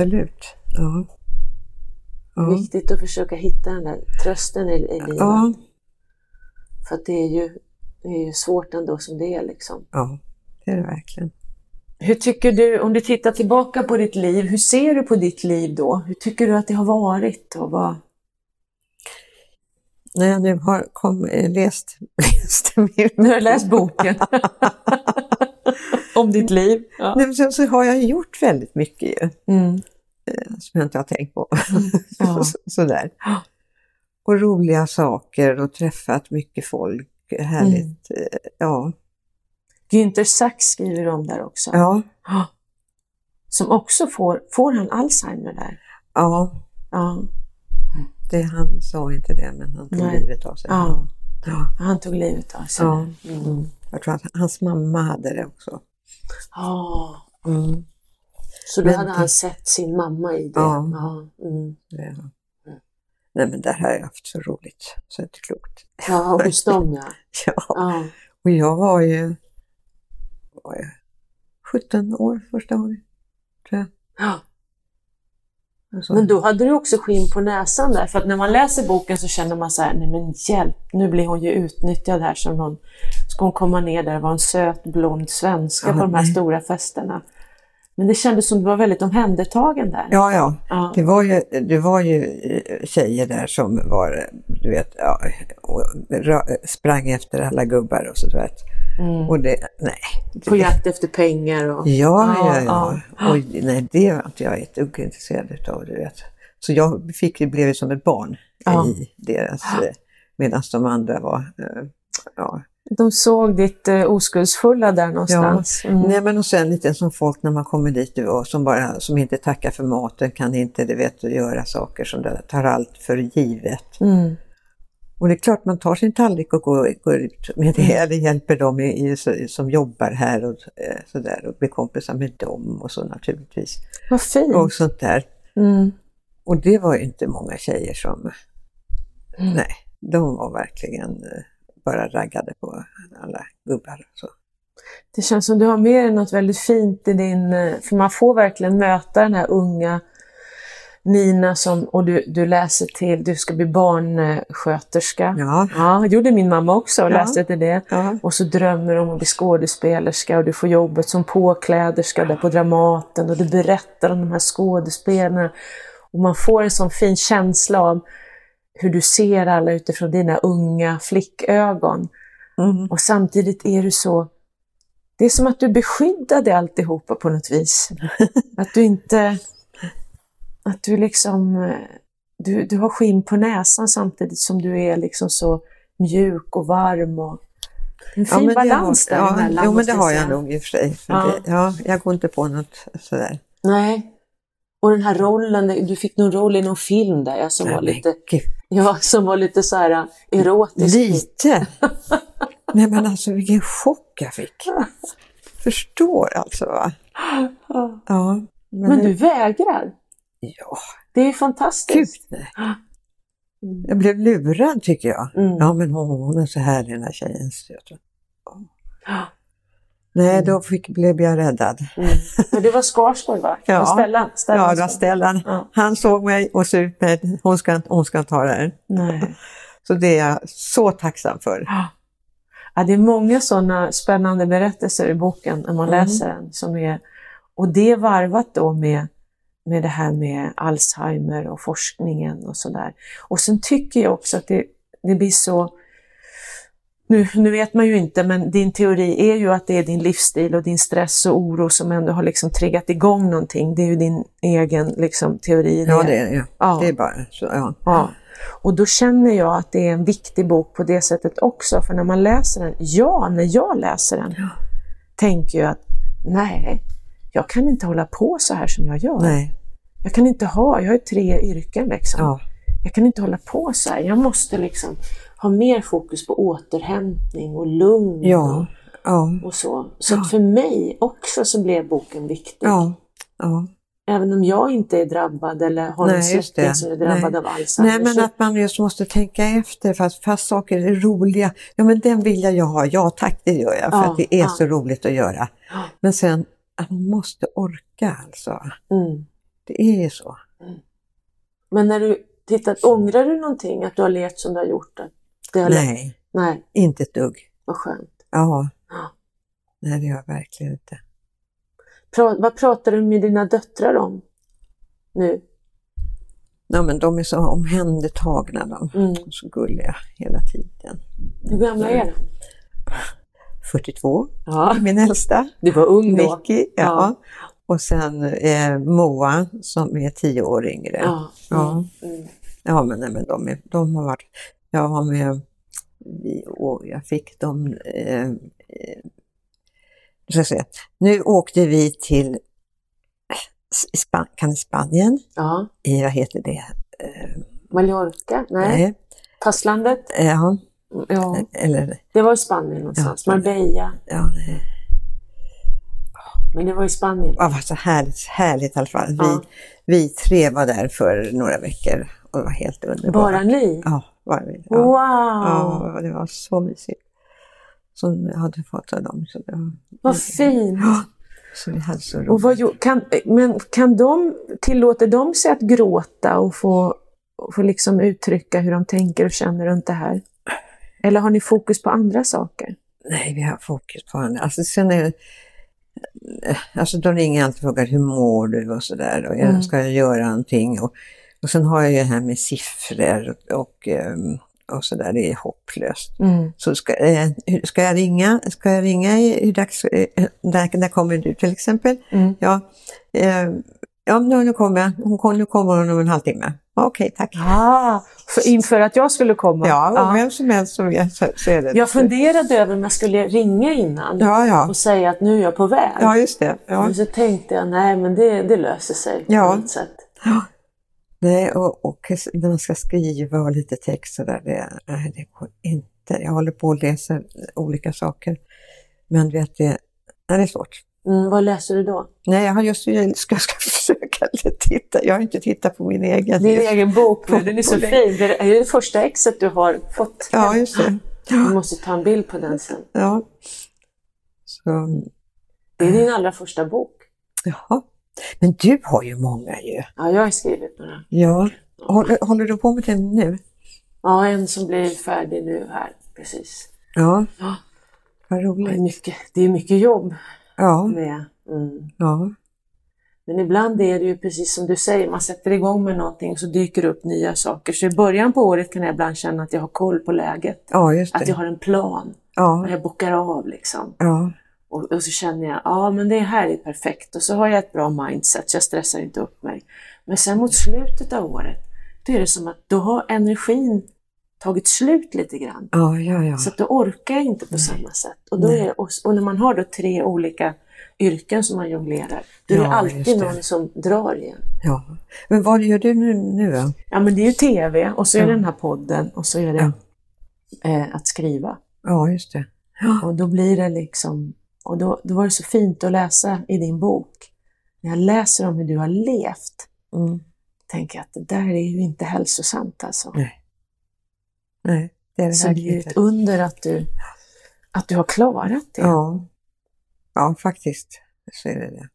Ja. Viktigt att försöka hitta den där trösten i livet. Ja. För att det är ju svårt ändå som det är liksom. Ja, det är det verkligen. Hur tycker du, om du tittar tillbaka på ditt liv, hur ser du på ditt liv då? Hur tycker du att det har varit och vad? När jag nu har läst Nu har jag läst boken om ditt liv. Ja. Nej, så har jag gjort väldigt mycket ju. Som jag inte har tänkt på. Sådär. Och roliga saker och träffat mycket folk. Härligt. Ja. Günther Sachs skriver om där också. Ja. Som också får han Alzheimer där? Ja. Han sa inte det, men han tog livet av sig. Ja. Han tog livet av sig. Ja. Jag tror att hans mamma hade det också. Så då hade han sett sin mamma i det? Ja. Nej, men där har jag haft så roligt, så det är inte klokt. Ja, hos dem ja. Och jag var ju 17 år första året, tror jag. Men då hade du också skinn på näsan där, för att när man läser boken så känner man så här, nej men hjälp, nu blir hon ju utnyttjad här som någon, ska hon komma ner där och vara en söt blond svenska på de här stora festerna. Men det kändes som du var väldigt omhändertagen där. Ja. Det var ju tjejer där som var, du vet, sprang efter alla gubbar och så vet. Och på jakt efter pengar och... Ja. Och nej, det var inte jag ett dugg intresserad utav, du vet. Så jag blev ju som ett barn i deras, medan de andra var, De såg ditt oskuldsfulla där någonstans. Ja. Nej, men och sen lite som folk när man kommer dit och som inte tackar för maten, kan inte, du vet, göra saker som tar allt för givet. Och det är klart man tar sin tallrik och går ut med det, eller hjälper dem som jobbar här och sådär, och blir kompisar med dem och så naturligtvis. Vad fint. Och sånt där. Och det var ju inte många tjejer som, nej, de var verkligen bara raggade på alla gubbar. Så. Det känns som du har med dig något väldigt fint i din, för man får verkligen möta den här unga Nina och du läser till, du ska bli barnsköterska. Ja, det gjorde min mamma också och läste till det. Ja. Och så drömmer om att bli skådespelerska och du får jobbet som påkläderska där på Dramaten och du berättar om de här skådespelarna. Och man får en sån fin känsla av hur du ser alla utifrån dina unga flickögon. Och samtidigt är du så, det är som att du beskyddade alltihopa på något vis. Att du inte... Att du liksom, du har skinn på näsan samtidigt som du är liksom så mjuk och varm och en fin balans där emellan. Jo, men det har jag nog i och för sig. Jag går inte på något sådär. Nej, och den här rollen, du fick någon roll i någon film där som var lite så här erotisk. Lite? Nej, men alltså vilken chock jag fick. Förstår alltså, va? Ja. Men du vägrar? Ja. Det är ju fantastiskt. Gud, jag blev lurad tycker jag. Ja, men hon är så här, den här tjejen. Nej, då blev jag räddad. Men det var Skarsgård, va? Ja. Stellan. Ja, det var Stellan. Ja. Han såg mig och så ut med, hon ska ta det här. Nej. Så det är jag så tacksam för. Ja, det är många sådana spännande berättelser i boken när man läser den. Som är, och det är varvat då med det här med Alzheimer och forskningen och sådär. Och sen tycker jag också att det blir så, nu vet man ju inte, men din teori är ju att det är din livsstil och din stress och oro som ändå har liksom triggat igång någonting. Det är ju din egen liksom teori. Ja, det är det. Ja. Det är bara så, ja. Och då känner jag att det är en viktig bok på det sättet också. För när man läser den, när jag läser den, tänker jag att nej, jag kan inte hålla på så här som jag gör. Nej. Jag har 3 yrken liksom. Ja. Jag kan inte hålla på så här. Jag måste liksom ha mer fokus på återhämtning och lugn och så. Så att för mig också så blev boken viktig. Ja. Även om jag inte är drabbad eller har en släkting som är drabbad av Alzheimer. Nej, men att man just måste tänka efter fast saker är roliga. Ja, men den vill jag ha. Ja, tack, det gör jag. För att det är så roligt att göra. Men sen att man måste orka alltså. Det är så. Men när du tittat, ångrar du någonting att du har levt som du har gjort det? Nej, inte ett dugg. Vad skönt. Ja. Nej, det gör jag verkligen inte. Vad pratar du med dina döttrar om nu? Ja, men de är så omhändertagna, de. Så gulliga hela tiden. Hur gamla är de? 42, min äldsta. Du var ung då. Nicky, ja. Och sen Moa som är 10 år yngre. Ja, men de har varit, jag var med och jag fick dem, nu åkte vi till Spanien. Ja. Vad heter det? Mallorca? Nej. Fastlandet? Ja. Eller, det var i Spanien någonstans. Marbella. Ja. Men det var i Spanien. Ja, det var så härligt i alla fall. Vi 3 var där för några veckor och det var helt underbart. Bara ni? Ja, bara vi. Ja. Wow! Ja, det var så mysigt. Som jag hade fått av dem. Så det var, vad fint! Så vi hade så roligt. Och tillåter de sig att gråta och få liksom uttrycka hur de tänker och känner runt det här? Eller har ni fokus på andra saker? Nej, vi har fokus på andra. Alltså de ringer alltid och frågar hur mår du och sådär. Och ska jag göra någonting? Och sen har jag ju det här med siffror och sådär, det är hopplöst. Så ska jag ringa? Ska jag ringa hur dags? När kommer du till exempel? Ja, nu kommer jag. Nu kommer hon om en halvtimme. Okej, tack. Inför att jag skulle komma? Ja, vem som helst som så är det. Jag funderade över om jag skulle ringa innan och säga att nu är jag på väg. Ja, just det. Ja. Och så tänkte jag, nej men det löser sig på något sätt. Ja. Nej, och när man ska skriva och lite text så där, det går inte. Jag håller på att läsa olika saker. Men vet det är svårt. Vad läser du då? Nej, jag ska försöka titta. Jag har inte tittat på min egen bok. Den är så fin. Det är det första exet du har fått. Ja, just det. Du måste ta en bild på den sen. Ja. Så, det är din allra första bok. Jaha. Men du har ju många ju. Ja, jag har skrivit några. Ja. Håller du på med den nu? Ja, en som blir färdig nu här. Precis. Ja. Vad roligt. Det är mycket jobb. Ja. Med. Ja. Men ibland är det ju precis som du säger, man sätter igång med någonting och så dyker det upp nya saker. Så i början på året kan jag ibland känna att jag har koll på läget. Ja, just det. Att jag har en plan. Ja. Och jag bockar av liksom. Ja. Och så känner jag, men det här är perfekt. Och så har jag ett bra mindset, så jag stressar inte upp mig. Men sen mot slutet av året, då är det som att då har energin tagit slut lite grann. Ja. Så att då orkar jag inte på samma sätt. Och, och när man har då 3 olika yrken som man jonglerar, då är det alltid någon som drar igen. Ja. Men vad gör du nu då? Ja, men det är ju tv och så är det den här podden och så är det att skriva. Ja, just det. Ja. Och då blir det liksom, och då var det så fint att läsa i din bok. När jag läser om hur du har levt, tänker jag att det där är ju inte hälsosamt alltså. Nej, det är det. Så det är ju ett under att du har klarat det. Ja, faktiskt. Så är det.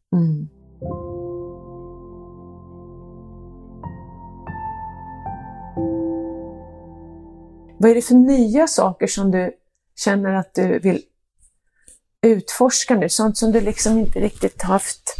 Vad är det för nya saker som du känner att du vill utforska nu? Sånt som du liksom inte riktigt haft.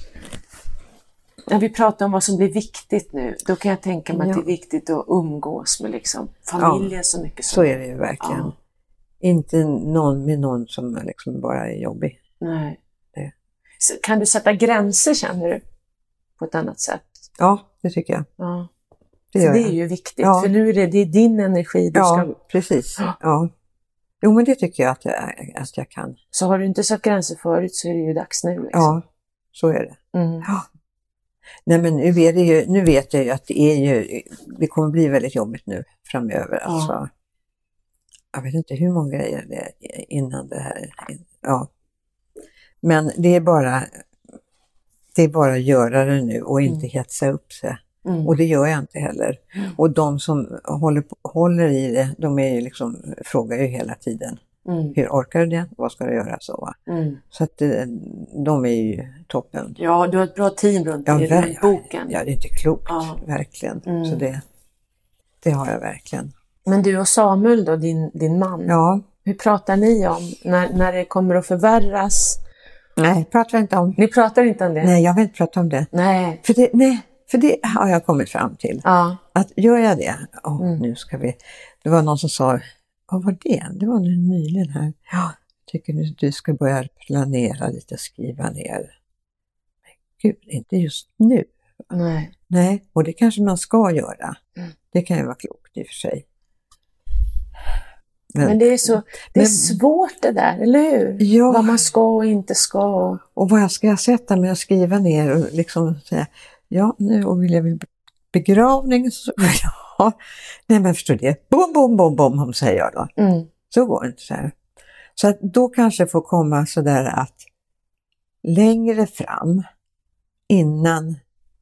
När vi pratar om vad som blir viktigt nu, då kan jag tänka mig att det är viktigt att umgås med liksom familjen så mycket. Så är det ju verkligen. Ja. Inte någon som liksom bara är jobbig. Nej. Så kan du sätta gränser, känner du, på ett annat sätt? Ja, det tycker jag. Ja. Det är ju viktigt, för nu är det din energi du ska... Precis. Ja. Jo, men det tycker jag att jag kan. Så har du inte satt gränser förut så är det ju dags nu. Liksom. Ja, så är det. Ja. Nej, men nu vet jag ju att det kommer bli väldigt jobbigt nu framöver. Alltså, jag vet inte hur många grejer det är innan det här. Ja. Men det är bara att göra det nu och inte hetsa upp sig. Och det gör jag inte heller. Och de som håller i det, de är ju liksom, frågar ju hela tiden. Hur orkar du det? Vad ska du göra? Så att de är ju toppen. Ja, du har ett bra team runt boken. Ja, det är inte klokt, verkligen. Så det har jag verkligen. Men du och Samuel då, din man. Ja. Hur pratar ni om när det kommer att förvärras? Nej, pratar vi inte om. Ni pratar inte om det? Nej, jag vill inte prata om det. Nej. För det har jag kommit fram till. Ja. Att gör jag det, nu ska vi... Det var någon som sa, vad var det? Det var nu nyligen här. Ja, tycker du ska börja planera lite, skriva ner. Men gud, inte just nu. Nej, och det kanske man ska göra. Det kan ju vara klokt i och för sig. Men det är svårt det där, eller hur? Ja. Vad man ska och inte ska. Och vad ska jag sätta mig och skriva ner och liksom säga, nu vill jag begravning så nej, men förstår det. Bom, säger jag då. Så går det inte så här. Så att då kanske får komma så där att längre fram, innan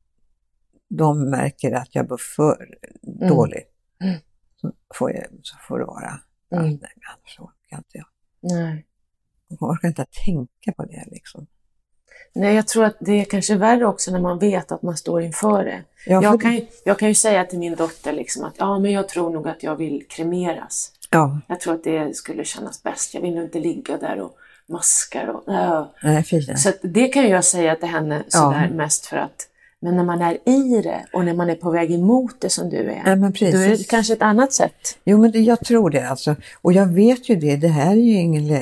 de märker att jag blir för dålig, så får det vara. Nej, så orkar inte jag. Nej. Jag orkar inte tänka på det liksom. Nej, jag tror att det är kanske värre också när man vet att man står inför det. Ja, Jag kan ju säga till min dotter liksom att men jag tror nog att jag vill kremeras. Ja. Jag tror att det skulle kännas bäst. Jag vill nog inte ligga där och maskar. Nej, fint. Så att det kan jag säga till henne sådär mest för att. Men när man är i det och när man är på väg emot det som du är. Men precis. Då är det kanske ett annat sätt. Jo, men jag tror det alltså. Och jag vet ju det. Det här är ju ingen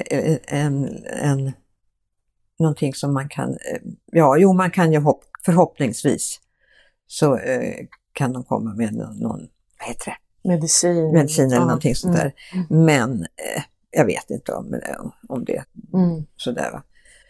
någonting som man kan... man kan ju förhoppningsvis så kan de komma med någon vad heter det? Medicin eller någonting sånt där. Men jag vet inte om det sådär va.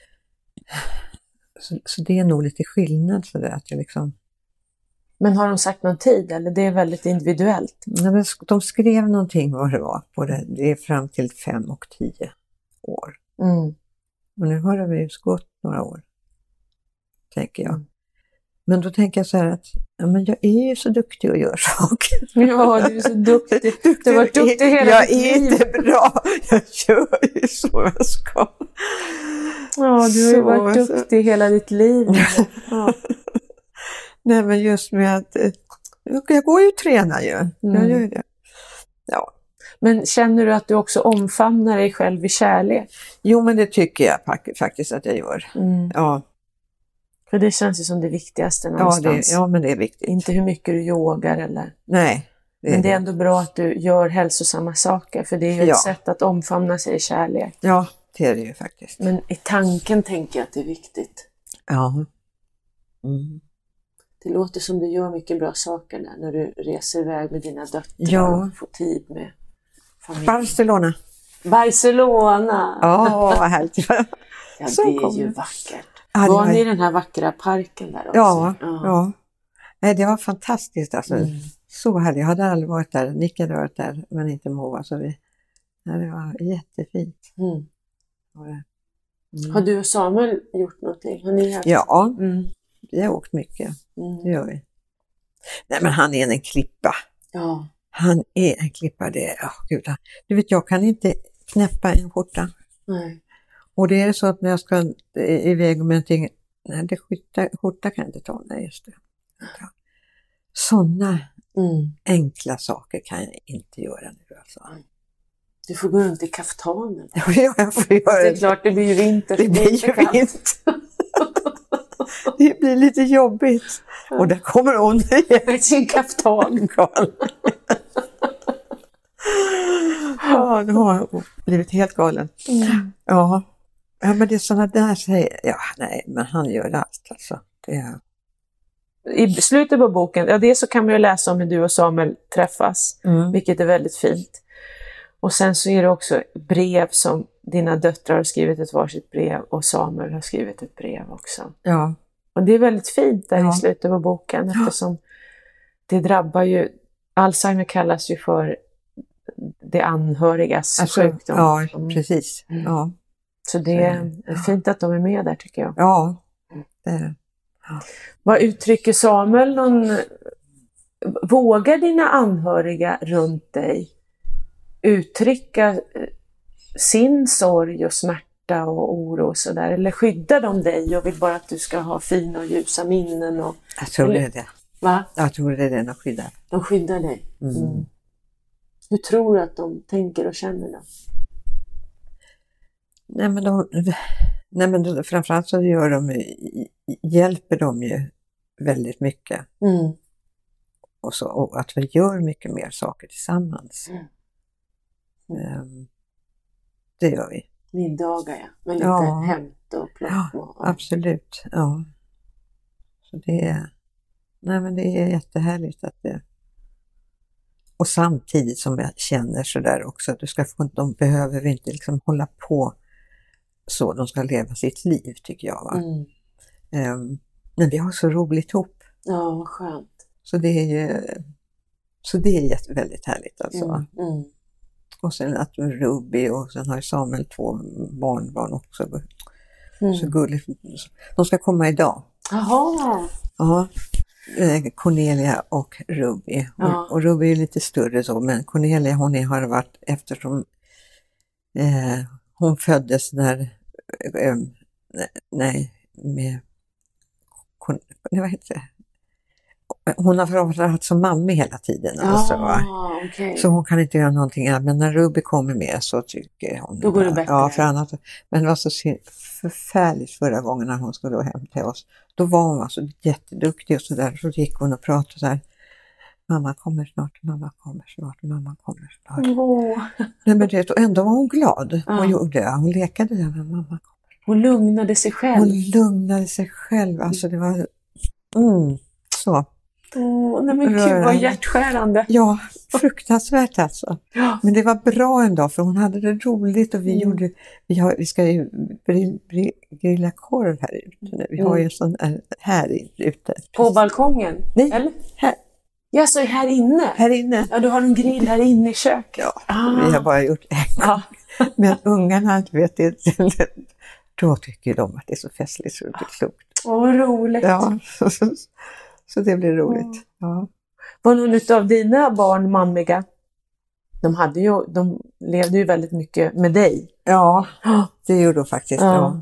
Så det är nog lite skillnad sådär att jag liksom... Men har de sagt någon tid eller det är väldigt individuellt? Nej, men de skrev någonting vad det var på det. Det är fram till 5 och 10 år. Och nu har det ju gått några år, tänker jag. Men då tänker jag så här att men jag är ju så duktig att göra saker. Ja, du är så duktig. Du har varit duktig hela ditt liv. Jag är inte bra. Jag gör ju så jag ska. Ja, du har ju varit duktig hela ditt liv. Ja. Nej, men just med att jag går ju och tränar ju. Jag gör det. Ja. Men känner du att du också omfamnar dig själv i kärlek? Jo, men det tycker jag faktiskt att jag gör. Ja. För det känns ju som det viktigaste någonstans. Ja, men det är viktigt. Inte hur mycket du yogar eller... Nej. Men det är ändå bra att du gör hälsosamma saker. För det är ju ett sätt att omfamna sig i kärlek. Ja, det är det ju faktiskt. Men i tanken tänker jag att det är viktigt. Ja. Det låter som du gör mycket bra saker där. När du reser iväg med dina döttrar och får tid med familjen. Barcelona. Ja, vad härligt. Ja, det är ju vackert. Var ni i den här vackra parken där också? Ja. Nej, det var fantastiskt alltså. Så härligt. Jag hade aldrig varit där. Nick hade varit där, men inte Moa. Så det var jättefint. Har du och Samuel gjort någonting? Har ni haft... Ja, vi har åkt mycket. Det gör vi. Nej, men han är en klippa. Ja. Han är en klippa. Gud. Du vet, jag kan inte knäppa en skjorta. Nej. Och det är så att när jag ska iväg med någonting, nej, skjorta kan jag inte ta. Nej, just det. Ja. Sådana enkla saker kan jag inte göra nu alltså. Du får gå runt i kaftanen. Ja, jag får göra det. Det är klart, det blir ju vinter. Det blir ju vinter. Det blir lite jobbigt. Och där kommer hon med sin kaftan. Ja, nu har jag blivit helt galen. Ja, men det är sådana där säger, men han gör allt alltså. I slutet på boken, det så kan man ju läsa om hur du och Samuel träffas, vilket är väldigt fint. Och sen så är det också brev som dina döttrar har skrivit ett varsitt brev och Samuel har skrivit ett brev också. Ja. Och det är väldigt fint där i slutet på boken eftersom det drabbar ju, Alzheimer kallas ju för det anhörigas sjukdom. Ja, precis. Ja. Så det är fint att de är med där tycker jag. Ja, det är det. Ja. Vad uttrycker Samuel vågar dina anhöriga runt dig uttrycka sin sorg och smärta och oro och sådär? Eller skyddar de dig och vill bara att du ska ha fina och ljusa minnen? Jag tror det är det. Va? Jag tror det är det de skyddar. De skyddar dig? Hur tror du att de tänker och känner då? Nej men framförallt så hjälper de ju väldigt mycket. Och att vi gör mycket mer saker tillsammans. Det gör vi. Middagar, med lite hämt och plock. Ja, absolut. Ja. Så det är jättehärligt att det... Och samtidigt som jag känner sådär också att de behöver vi inte liksom hålla på så, de ska leva sitt liv tycker jag va. Men vi har så roligt ihop. Ja, vad skönt. Så det är väldigt härligt alltså. Och sen att Ruby och sen har Samuel 2 barnbarn också. Så gulligt. De ska komma idag. Jaha. Ja. Cornelia och Ruby. Och Ruby är lite större så, men Cornelia har varit eftersom hon föddes när vad heter det? Hon har pratat som mamma hela tiden. Alltså, okay. Så hon kan inte göra någonting annat. Men när Ruby kommer med så tycker hon... Då går det bättre. Ja, för annat. Men det var så förfärligt förra gången när hon skulle hem till oss. Då var hon alltså jätteduktig och sådär. Så gick hon och pratade så här. Mamma kommer snart, mamma kommer snart, mamma kommer snart. Nej, men det, och ändå var hon glad. Hon lekade där med mamma kommer. Hon lugnade sig själv. Alltså det var... så. Nej men gud, vad hjärtskärande. Ja, fruktansvärt alltså. Ja. Men det var bra ändå, för hon hade det roligt och vi ska ju grilla korv här ute nu. Vi har ju en sån här ute. På balkongen? Nej, eller? Här. Ja, så här inne? Här inne. Ja, du har en grill här inne i köket. Ja, vi har bara gjort en gång. Men ungarna, vet det, då tycker de att det är så festligt så det är klokt. Vad roligt. Ja, så det blir roligt. Ja. Var någon av dina barn mammiga? De levde ju väldigt mycket med dig. Ja, det gjorde de faktiskt. Ja.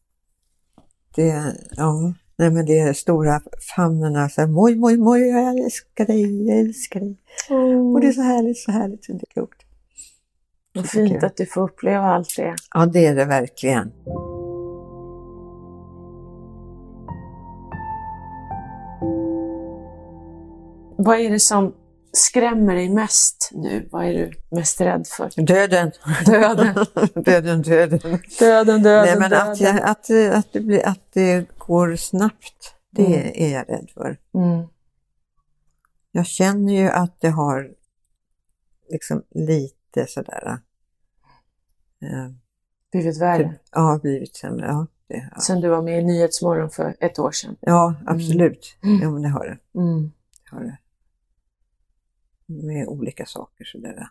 Nej, men det är stora famnerna. Så här, moj, jag älskar dig. Och det är så härligt. Det är klokt. Vad fint att du får uppleva allt det. Ja, det är det verkligen. Vad är det som skrämmer dig mest nu? Vad är du mest rädd för? Döden. Nej, men att det går snabbt, det är jag rädd för. Jag känner ju att det har liksom lite sådär blivit värre. Ja, blivit sämre. Ja, sen du var med i Nyhetsmorgon för 1 år sedan. Ja, absolut. Ja, men det har det. Det har det. Med olika saker sådär.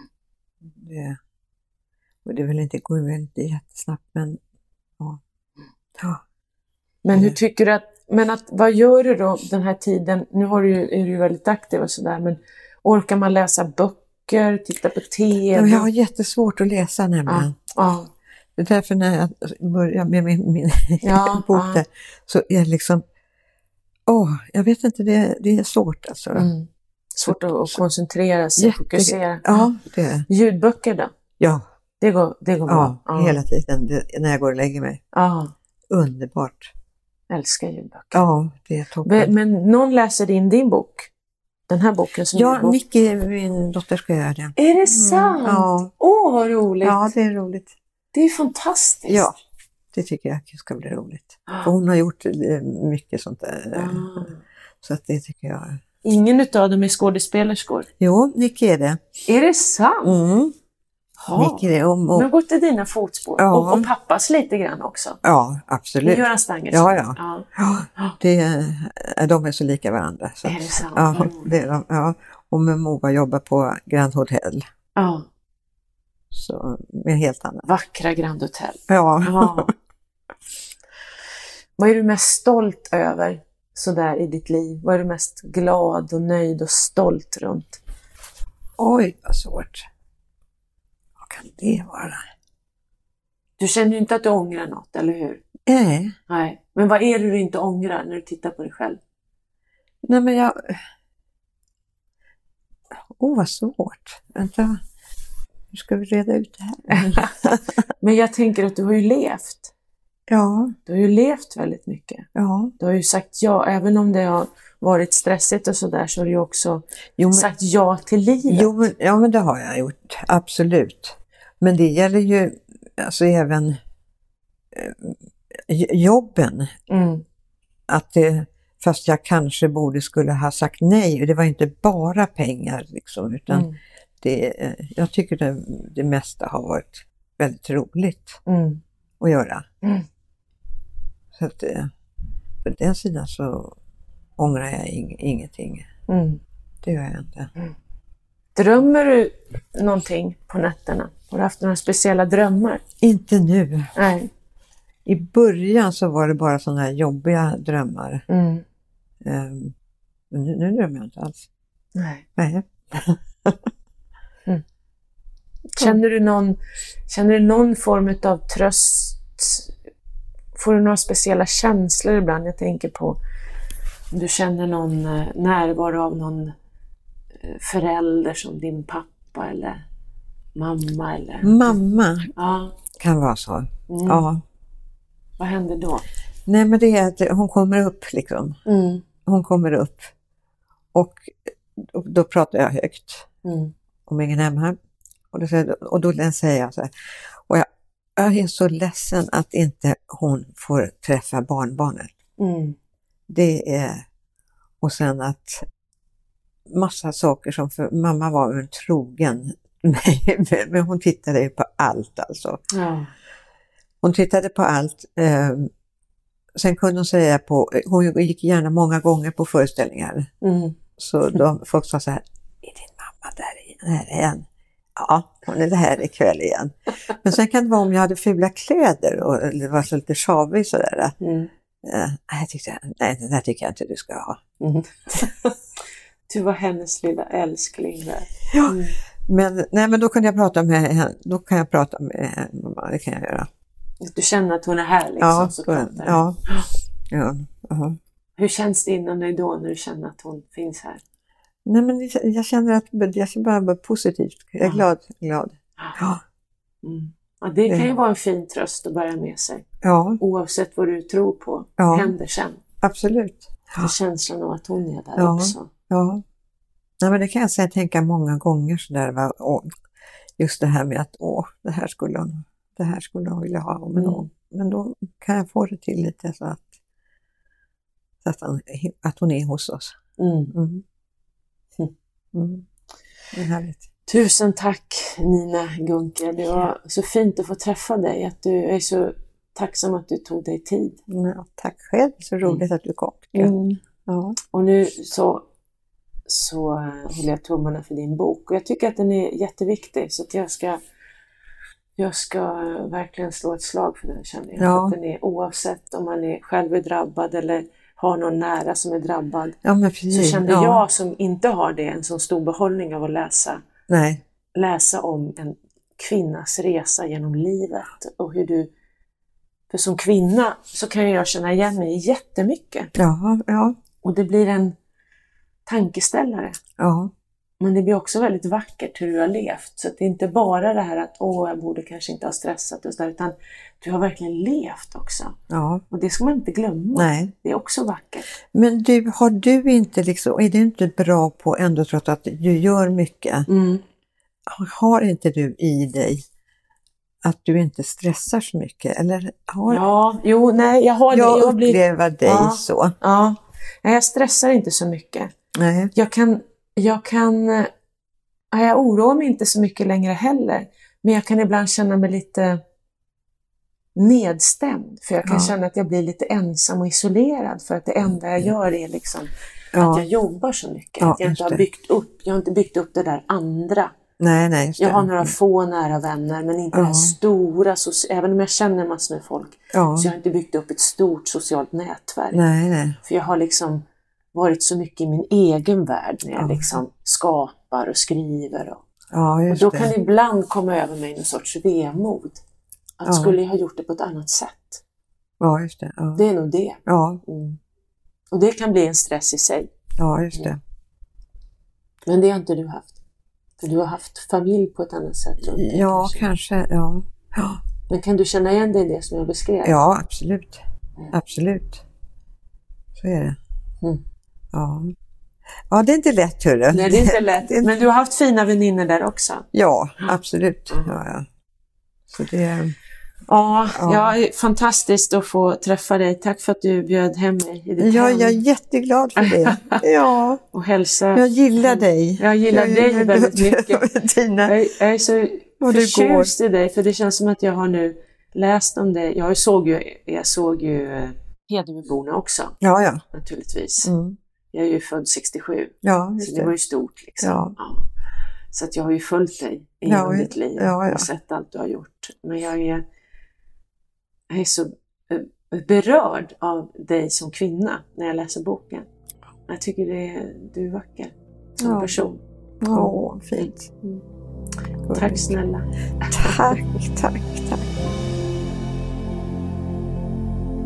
Det vill inte gå inte jättesnabbt, men ja. Men hur tycker du vad gör du då den här tiden? Nu är du ju väldigt aktiv och sådär, men orkar man läsa böcker, titta på tv? Ja, jag har jättesvårt att läsa nämligen. Det är därför när jag börjar med min bok där, så är det liksom jag vet inte, det är svårt alltså. Svårt att koncentrera sig, fokusera. Ja, det är. Ljudböcker då? Ja. Det går bra. Ja, hela tiden när jag går och lägger mig. Underbart. Älskar ljudböcker. Ja, det är toppen. Men någon läser in din bok? Den här boken som Nicky, min dotter, ska göra det. Är det sant? Ja. Vad roligt. Ja, det är roligt. Det är fantastiskt. Ja, det tycker jag ska bli roligt. För hon har gjort mycket sånt där. Så att det tycker jag. Ingen utav dem är skådespelerskor? Jo, Nicky är det. Är det sant? Nicky är det. De har gått i dina fotspår. Ja. Och pappas lite grann också. Ja, absolut. Göran Stangersson. Ja. De är så lika varandra. Så. Är det sant? Ja, det är de. Ja. Och med Moa jobbar på Grand Hotel. Ja. Så med helt annat. Vackra Grand Hotel. Ja. Vad är du mest stolt över sådär i ditt liv? Vad är du mest glad och nöjd och stolt runt? Oj, vad svårt. Vad kan det vara? Du känner ju inte att du ångrar något, eller hur? Nej. Men vad är det du inte ångrar när du tittar på dig själv? Nej, men vad svårt. Vänta. Hur ska vi reda ut det här? Men jag tänker att du har ju levt. Ja. Du har ju levt väldigt mycket. Ja. Du har ju sagt ja, även om det har varit stressigt och sådär, så har du ju också sagt ja till livet. Men det har jag gjort, absolut. Men det gäller ju alltså även jobben. Att fast jag kanske skulle ha sagt nej. Det var inte bara pengar liksom, utan jag tycker det mesta har varit väldigt roligt att göra. Så att på den sidan så ångrar jag ingenting. Det gör jag inte. Drömmer du någonting på nätterna? Har du haft några speciella drömmar? Inte nu. Nej. I början så var det bara sådana här jobbiga drömmar. Men nu drömmer jag inte alls. Nej. Känner du någon form av tröst får du några speciella känslor ibland? Jag tänker på om du känner någon närvaro av någon förälder som din pappa eller mamma eller... Mamma Ja. kan vara så. Ja. Vad händer då? Nej, men det är att hon kommer upp liksom. Hon kommer upp och då pratar jag högt om ingen hemma. Och då säger jag så här, och jag är så ledsen att inte hon får träffa barnbarnet. Det är, och sen att massa saker som, för mamma var en trogen men hon tittade ju på allt alltså. Ja. Hon tittade på allt. Sen kunde hon säga hon gick gärna många gånger på föreställningar. Så folk sa så här, är din mamma där igen? Ja, hon är här ikväll igen. Men sen kan det vara om jag hade fula kläder och det var så lite sjavig sådär. Nej, det där tycker jag inte du ska ha. Du var hennes lilla älskling där. Ja, men då kan jag prata med henne. Då kan jag prata med mamma, det kan jag göra. Du känner att hon är här liksom? Ja. Hur känns det inom dig då när du känner att hon finns här? Nej, men jag känner att jag känner bara positivt. Jag är glad. Ja. Ja, det kan ju vara en fin tröst att bära med sig. Ja. Oavsett vad du tror på händer sen. Absolut. Ja. Känslan av att hon är där också. Ja. Nej, men det kan jag tänka många gånger så där, just det här med att det här skulle hon vilja ha. Men då kan jag få det till lite så att hon är hos oss. Det är härligt. Tusen tack Nina Gunke. Det var så fint att få träffa dig. Att du är så tacksam att du tog dig tid. Ja, tack själv. Så roligt att du kom. Ja. Och nu så håller jag tummarna för din bok. Och jag tycker att den är jätteviktig. Så att jag ska verkligen slå ett slag för den, känner jag. Ja. Att den är, oavsett om man själv är drabbad eller har någon nära som är drabbad. Ja, men precis. Så kände jag som inte har det en sån stor behållning av att läsa om en kvinnas resa genom livet. Och hur för som kvinna så kan jag känna igen mig jättemycket. Ja. Och det blir en tankeställare. Ja. Men det blir också väldigt vackert hur du har levt. Så det är inte bara det här att jag borde kanske inte ha stressat och så där, utan du har verkligen levt också. Ja. Och det ska man inte glömma. Nej. Det är också vackert. Men har du inte är du inte bra på ändå trots att du gör mycket? Har inte du i dig att du inte stressar så mycket? Eller jag har det. Jag upplever dig så. Ja. Nej, jag stressar inte så mycket. Nej. Jag oroar mig inte så mycket längre heller. Men jag kan ibland känna mig lite nedstämd. För jag kan känna att jag blir lite ensam och isolerad. För att det enda jag gör är liksom att jag jobbar så mycket. Att jag inte har byggt upp det där andra. Nej, just det. Jag har några få nära vänner, men inte det här stora. Även om jag känner massor med folk. Så jag har inte byggt upp ett stort socialt nätverk. Nej. För jag har liksom varit så mycket i min egen värld när jag liksom skapar och skriver. Och då kan det ibland komma över mig en sorts vemod. Att skulle jag ha gjort det på ett annat sätt? Ja, just det. Ja. Det är nog det. Ja. Och det kan bli en stress i sig. Ja, just det. Men det har inte du haft. För du har haft familj på ett annat sätt. Ja, kanske. Ja. Men kan du känna igen dig i det som jag beskrev? Ja, absolut. Absolut. Så är det. Ja, det är inte lätt, hörru. Nej, det är inte lätt. Men du har haft fina väninnor där också. Ja, absolut. Ja. Så det... Ja, fantastiskt att få träffa dig. Tack för att du bjöd hem mig i ditt hem. Jag är jätteglad för det. Ja. Och hälsa. Jag gillar dig. Jag gillar dig väldigt mycket. Jag är så förtjust i dig, för det känns som att jag har nu läst om dig. Jag såg ju Hedebyborna också. Ja. Naturligtvis. Jag är ju född 67. Ja, så det var ju stort liksom. Ja. Så att jag har ju följt dig genom ditt liv och sett allt du har gjort. Men jag är så berörd av dig som kvinna när jag läser boken. Jag tycker du är vacker som person. Fint. Tack snälla. Tack.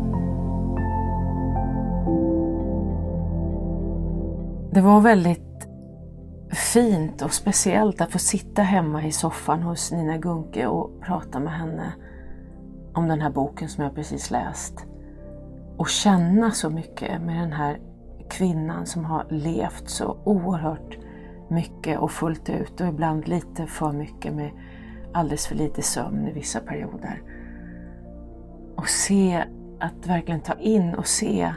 Det var väldigt fint och speciellt att få sitta hemma i soffan hos Nina Gunke och prata med henne om den här boken som jag precis läst. Och känna så mycket med den här kvinnan som har levt så oerhört mycket och fullt ut, och ibland lite för mycket med alldeles för lite sömn i vissa perioder. Och se, att verkligen ta in och se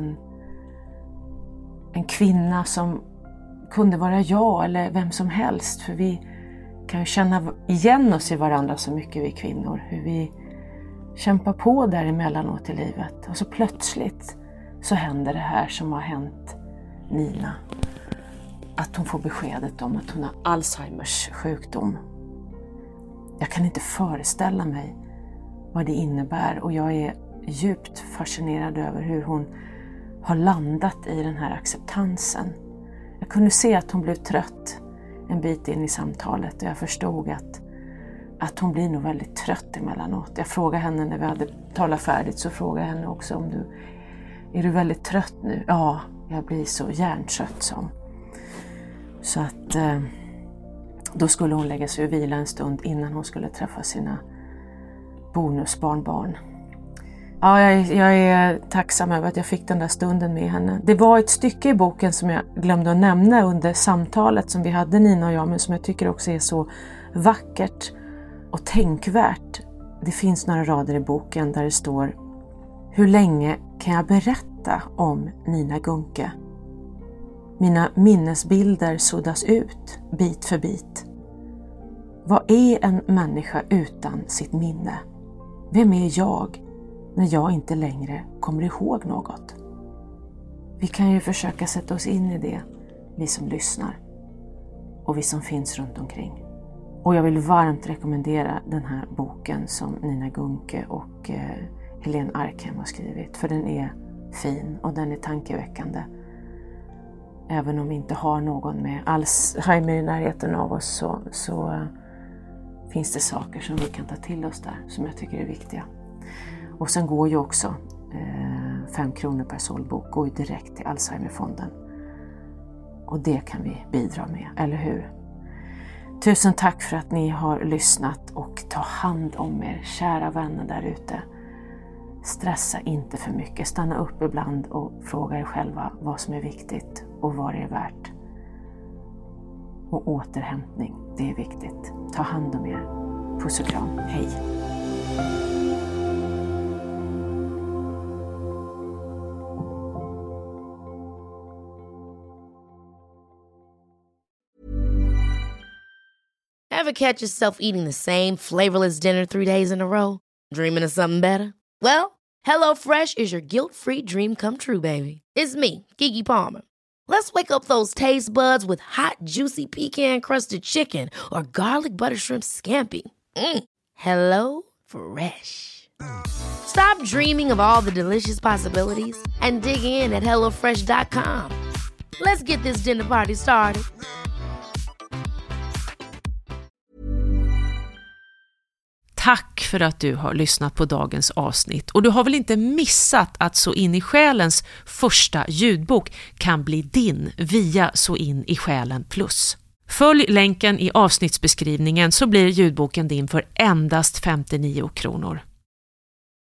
en kvinna som kunde vara jag eller vem som helst, för vi kan ju känna igen oss i varandra så mycket, vi kvinnor, hur vi kämpar på där emellanåt i livet, och så plötsligt så händer det här som har hänt Nina, att hon får beskedet om att hon har Alzheimers sjukdom. Jag kan inte föreställa mig vad det innebär, och jag är djupt fascinerad över hur hon har landat i den här acceptansen. Jag kunde se att hon blev trött en bit in i samtalet, och jag förstod att hon blir nog väldigt trött emellanåt. Jag frågade henne när vi hade talat färdigt, så frågade jag henne också är du väldigt trött nu? Ja, jag blir så hjärntrött, som. Så att då skulle hon lägga sig och vila en stund innan hon skulle träffa sina bonusbarnbarn. Ja, jag är tacksam över att jag fick den där stunden med henne. Det var ett stycke i boken som jag glömde att nämna under samtalet som vi hade, Nina och jag, men som jag tycker också är så vackert och tänkvärt. Det finns några rader i boken där det står: hur länge kan jag berätta om Nina Gunke? Mina minnesbilder suddas ut bit för bit. Vad är en människa utan sitt minne? Vem är jag när jag inte längre kommer ihåg något? Vi kan ju försöka sätta oss in i det, vi som lyssnar och vi som finns runt omkring. Och jag vill varmt rekommendera den här boken som Nina Gunke och Helene Arkhem har skrivit, för den är fin och den är tankeväckande. Även om vi inte har någon med Alzheimer i närheten av oss, så finns det saker som vi kan ta till oss där som jag tycker är viktiga. Och sen går ju också 5 kronor per såld-bok går ju direkt till Alzheimerfonden. Och det kan vi bidra med, eller hur? Tusen tack för att ni har lyssnat, och ta hand om er, kära vänner där ute. Stressa inte för mycket, stanna upp ibland och fråga er själva vad som är viktigt och vad det är värt. Och återhämtning, det är viktigt. Ta hand om er. Puss och kram, hej! Ever catch yourself eating the same flavorless dinner 3 days in a row? Dreaming of something better? Well, HelloFresh is your guilt-free dream come true, baby. It's me, Keke Palmer. Let's wake up those taste buds with hot, juicy pecan-crusted chicken or garlic butter shrimp scampi. Hello Fresh. Stop dreaming of all the delicious possibilities and dig in at HelloFresh.com. Let's get this dinner party started. Tack för att du har lyssnat på dagens avsnitt, och du har väl inte missat att Så in i själens första ljudbok kan bli din via Så in i själen plus. Följ länken i avsnittsbeskrivningen så blir ljudboken din för endast 59 kronor.